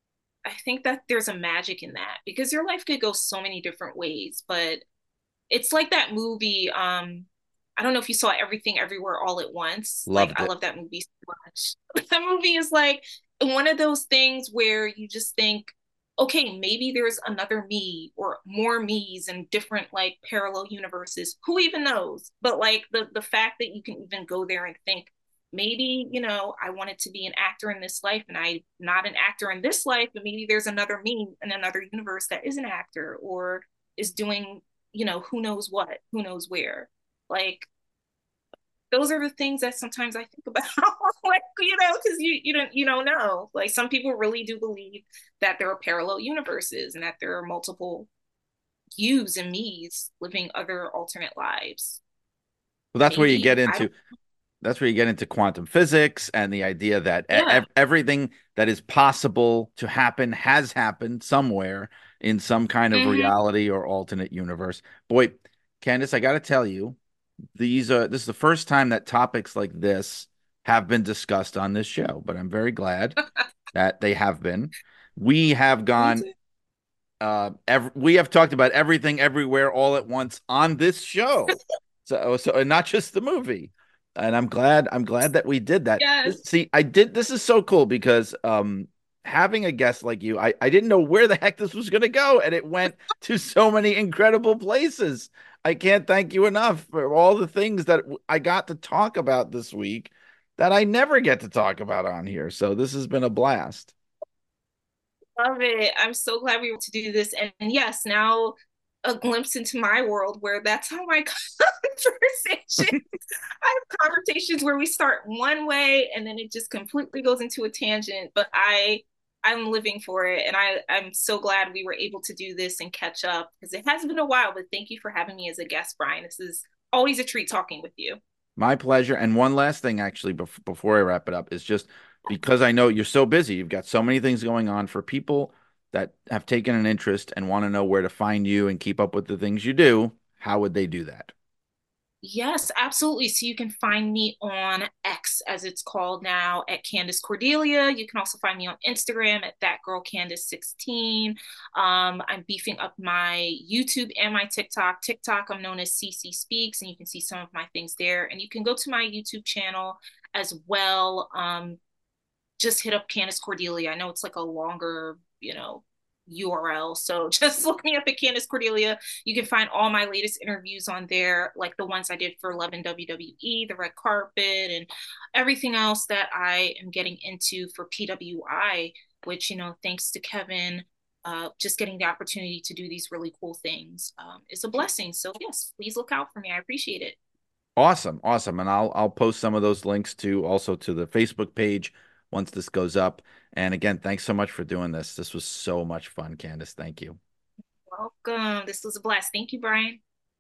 Speaker 1: I think that there's a magic in that because your life could go so many different ways, but it's like that movie. I don't know if you saw Everything Everywhere All at Once. Like,
Speaker 3: Loved
Speaker 1: I
Speaker 3: it.
Speaker 1: love that movie so much. That movie is like one of those things where you just think, okay, maybe there's another me or more me's in different like parallel universes. Who even knows? But like the fact that you can even go there and think, maybe, I wanted to be an actor in this life and I'm not an actor in this life, but maybe there's another me in another universe that is an actor or is doing, who knows what, who knows where. Like, those are the things that sometimes I think about, like, because you don't know. Like, some people really do believe that there are parallel universes and that there are multiple yous and me's living other alternate lives.
Speaker 3: Well, that's where you
Speaker 1: Maybe
Speaker 3: get
Speaker 1: I
Speaker 3: into
Speaker 1: don't.
Speaker 3: that's where you get into quantum physics and the idea that
Speaker 1: Yeah.
Speaker 3: everything that is possible to happen has happened somewhere in some kind of
Speaker 1: Mm-hmm.
Speaker 3: reality or alternate universe. Boy, Candace, I got to tell you, this is the first time that topics like this have been discussed on this show, but I'm very glad that they have been. We have
Speaker 1: Me
Speaker 3: gone
Speaker 1: too.
Speaker 3: we have talked about everything everywhere all at once on this show. So and not just the movie. And I'm glad that we did that.
Speaker 1: Yes.
Speaker 3: See, this is so cool because having a guest like you, I didn't know where the heck this was going to go and it went to so many incredible places. I can't thank you enough for all the things that I got to talk about this week that I never get to talk about on here. So this has been a blast.
Speaker 1: Love it. I'm so glad we were able to do this. And yes, now a glimpse into my world where that's how my conversation. I have conversations where we start one way and then it just completely goes into a tangent. But I'm living for it. And I'm so glad we were able to do this and catch up because it has been a while, but thank you for having me as a guest, Brian. This is always a treat talking with you.
Speaker 3: My pleasure. And one last thing, actually, before I wrap it up, is just because I know you're so busy, you've got so many things going on for people that have taken an interest and want to know where to find you and keep up with the things you do. How would they do that?
Speaker 1: Yes, absolutely. So you can find me on X, as it's called now, at Candace Cordelia. You can also find me on Instagram at that girl Candace 16. I'm beefing up my YouTube and my TikTok. TikTok, I'm known as CC Speaks, and you can see some of my things there. And you can go to my YouTube channel as well. Just hit up Candace Cordelia. I know it's like a longer, URL. So just look me up at Candace Cordelia. You can find all my latest interviews on there, like the ones I did for Love and WWE, the red carpet, and everything else that I am getting into for PWI, which, thanks to Kevin, just getting the opportunity to do these really cool things is a blessing. So yes, please look out for me. I appreciate it.
Speaker 3: Awesome, awesome. And I'll post some of those links to also to the Facebook page once this goes up. And again, thanks so much for doing this. This was so much fun, Candace. Thank you.
Speaker 1: Welcome. This was a blast. Thank you, Brian.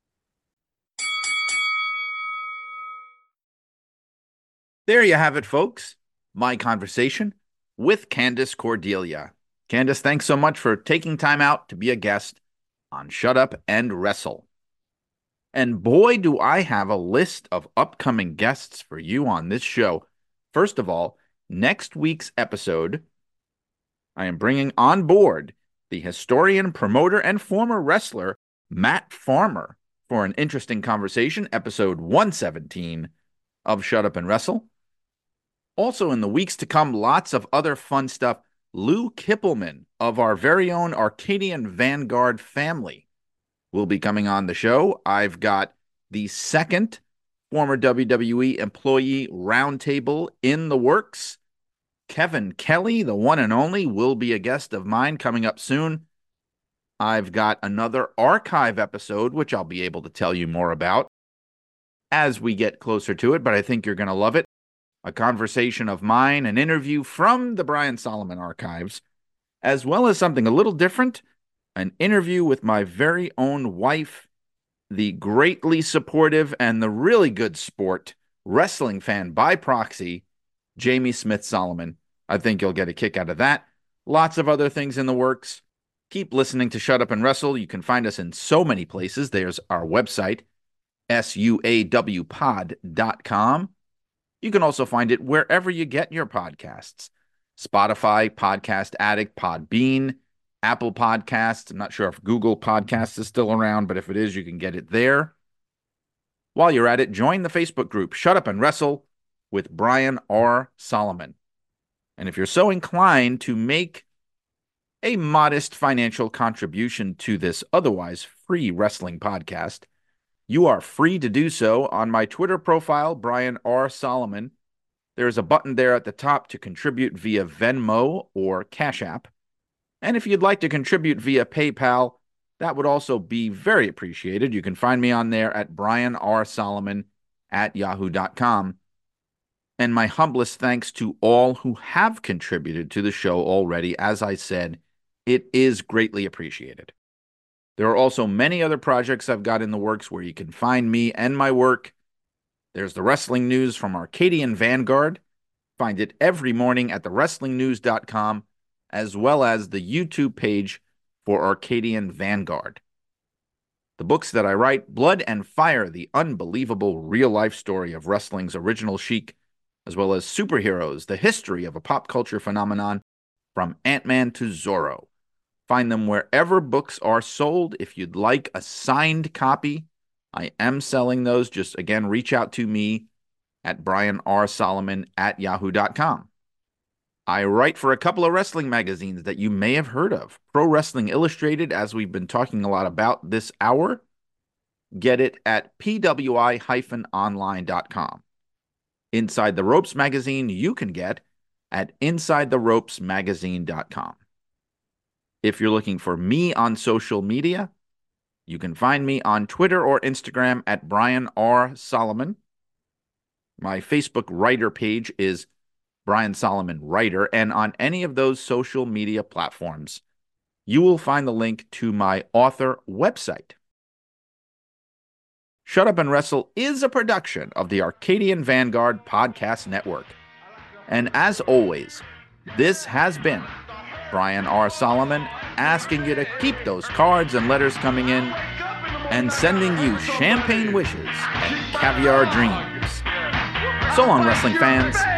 Speaker 3: There you have it, folks. My conversation with Candace Cordelia. Candace, thanks so much for taking time out to be a guest on Shut Up and Wrestle. And boy, do I have a list of upcoming guests for you on this show. First of all, next week's episode, I am bringing on board the historian, promoter, and former wrestler, Matt Farmer, for an interesting conversation, episode 117 of Shut Up and Wrestle. Also, in the weeks to come, lots of other fun stuff. Lou Kippelman of our very own Arcadian Vanguard family will be coming on the show. I've got the second former WWE employee roundtable in the works. Kevin Kelly, the one and only, will be a guest of mine coming up soon. I've got another archive episode, which I'll be able to tell you more about as we get closer to it, but I think you're going to love it. A conversation of mine, an interview from the Brian Solomon archives, as well as something a little different, an interview with my very own wife, the greatly supportive and the really good sport wrestling fan by proxy, Jamie Smith Solomon. I think you'll get a kick out of that. Lots of other things in the works. Keep listening to Shut Up and Wrestle. You can find us in so many places. There's our website, suawpod.com. You can also find it wherever you get your podcasts. Spotify, Podcast Addict, Podbean, Apple Podcasts. I'm not sure if Google Podcasts is still around, but if it is, you can get it there. While you're at it, join the Facebook group, Shut Up and Wrestle with Brian R. Solomon. And if you're so inclined to make a modest financial contribution to this otherwise free wrestling podcast, you are free to do so on my Twitter profile, Brian R. Solomon. There's a button there at the top to contribute via Venmo or Cash App. And if you'd like to contribute via PayPal, that would also be very appreciated. You can find me on there at brianrsolomon@yahoo.com. And my humblest thanks to all who have contributed to the show already. As I said, it is greatly appreciated. There are also many other projects I've got in the works where you can find me and my work. There's the wrestling news from Arcadian Vanguard. Find it every morning at thewrestlingnews.com, as well as the YouTube page for Arcadian Vanguard. The books that I write, Blood and Fire, the unbelievable real-life story of wrestling's original Sheik, as well as Superheroes, the history of a pop culture phenomenon from Ant-Man to Zorro. Find them wherever books are sold. If you'd like a signed copy, I am selling those. Just, again, reach out to me at brianrsolomon@yahoo.com. I write for a couple of wrestling magazines that you may have heard of. Pro Wrestling Illustrated, as we've been talking a lot about this hour. Get it at pwi-online.com. Inside the Ropes magazine, you can get at insidetheropesmagazine.com. If you're looking for me on social media, you can find me on Twitter or Instagram at Brian R. Solomon. My Facebook writer page is Brian Solomon Writer, and on any of those social media platforms, you will find the link to my author website. Shut Up and Wrestle is a production of the Arcadian Vanguard Podcast Network. And as always, this has been Brian R. Solomon asking you to keep those cards and letters coming in and sending you champagne wishes and caviar dreams. So long, wrestling fans.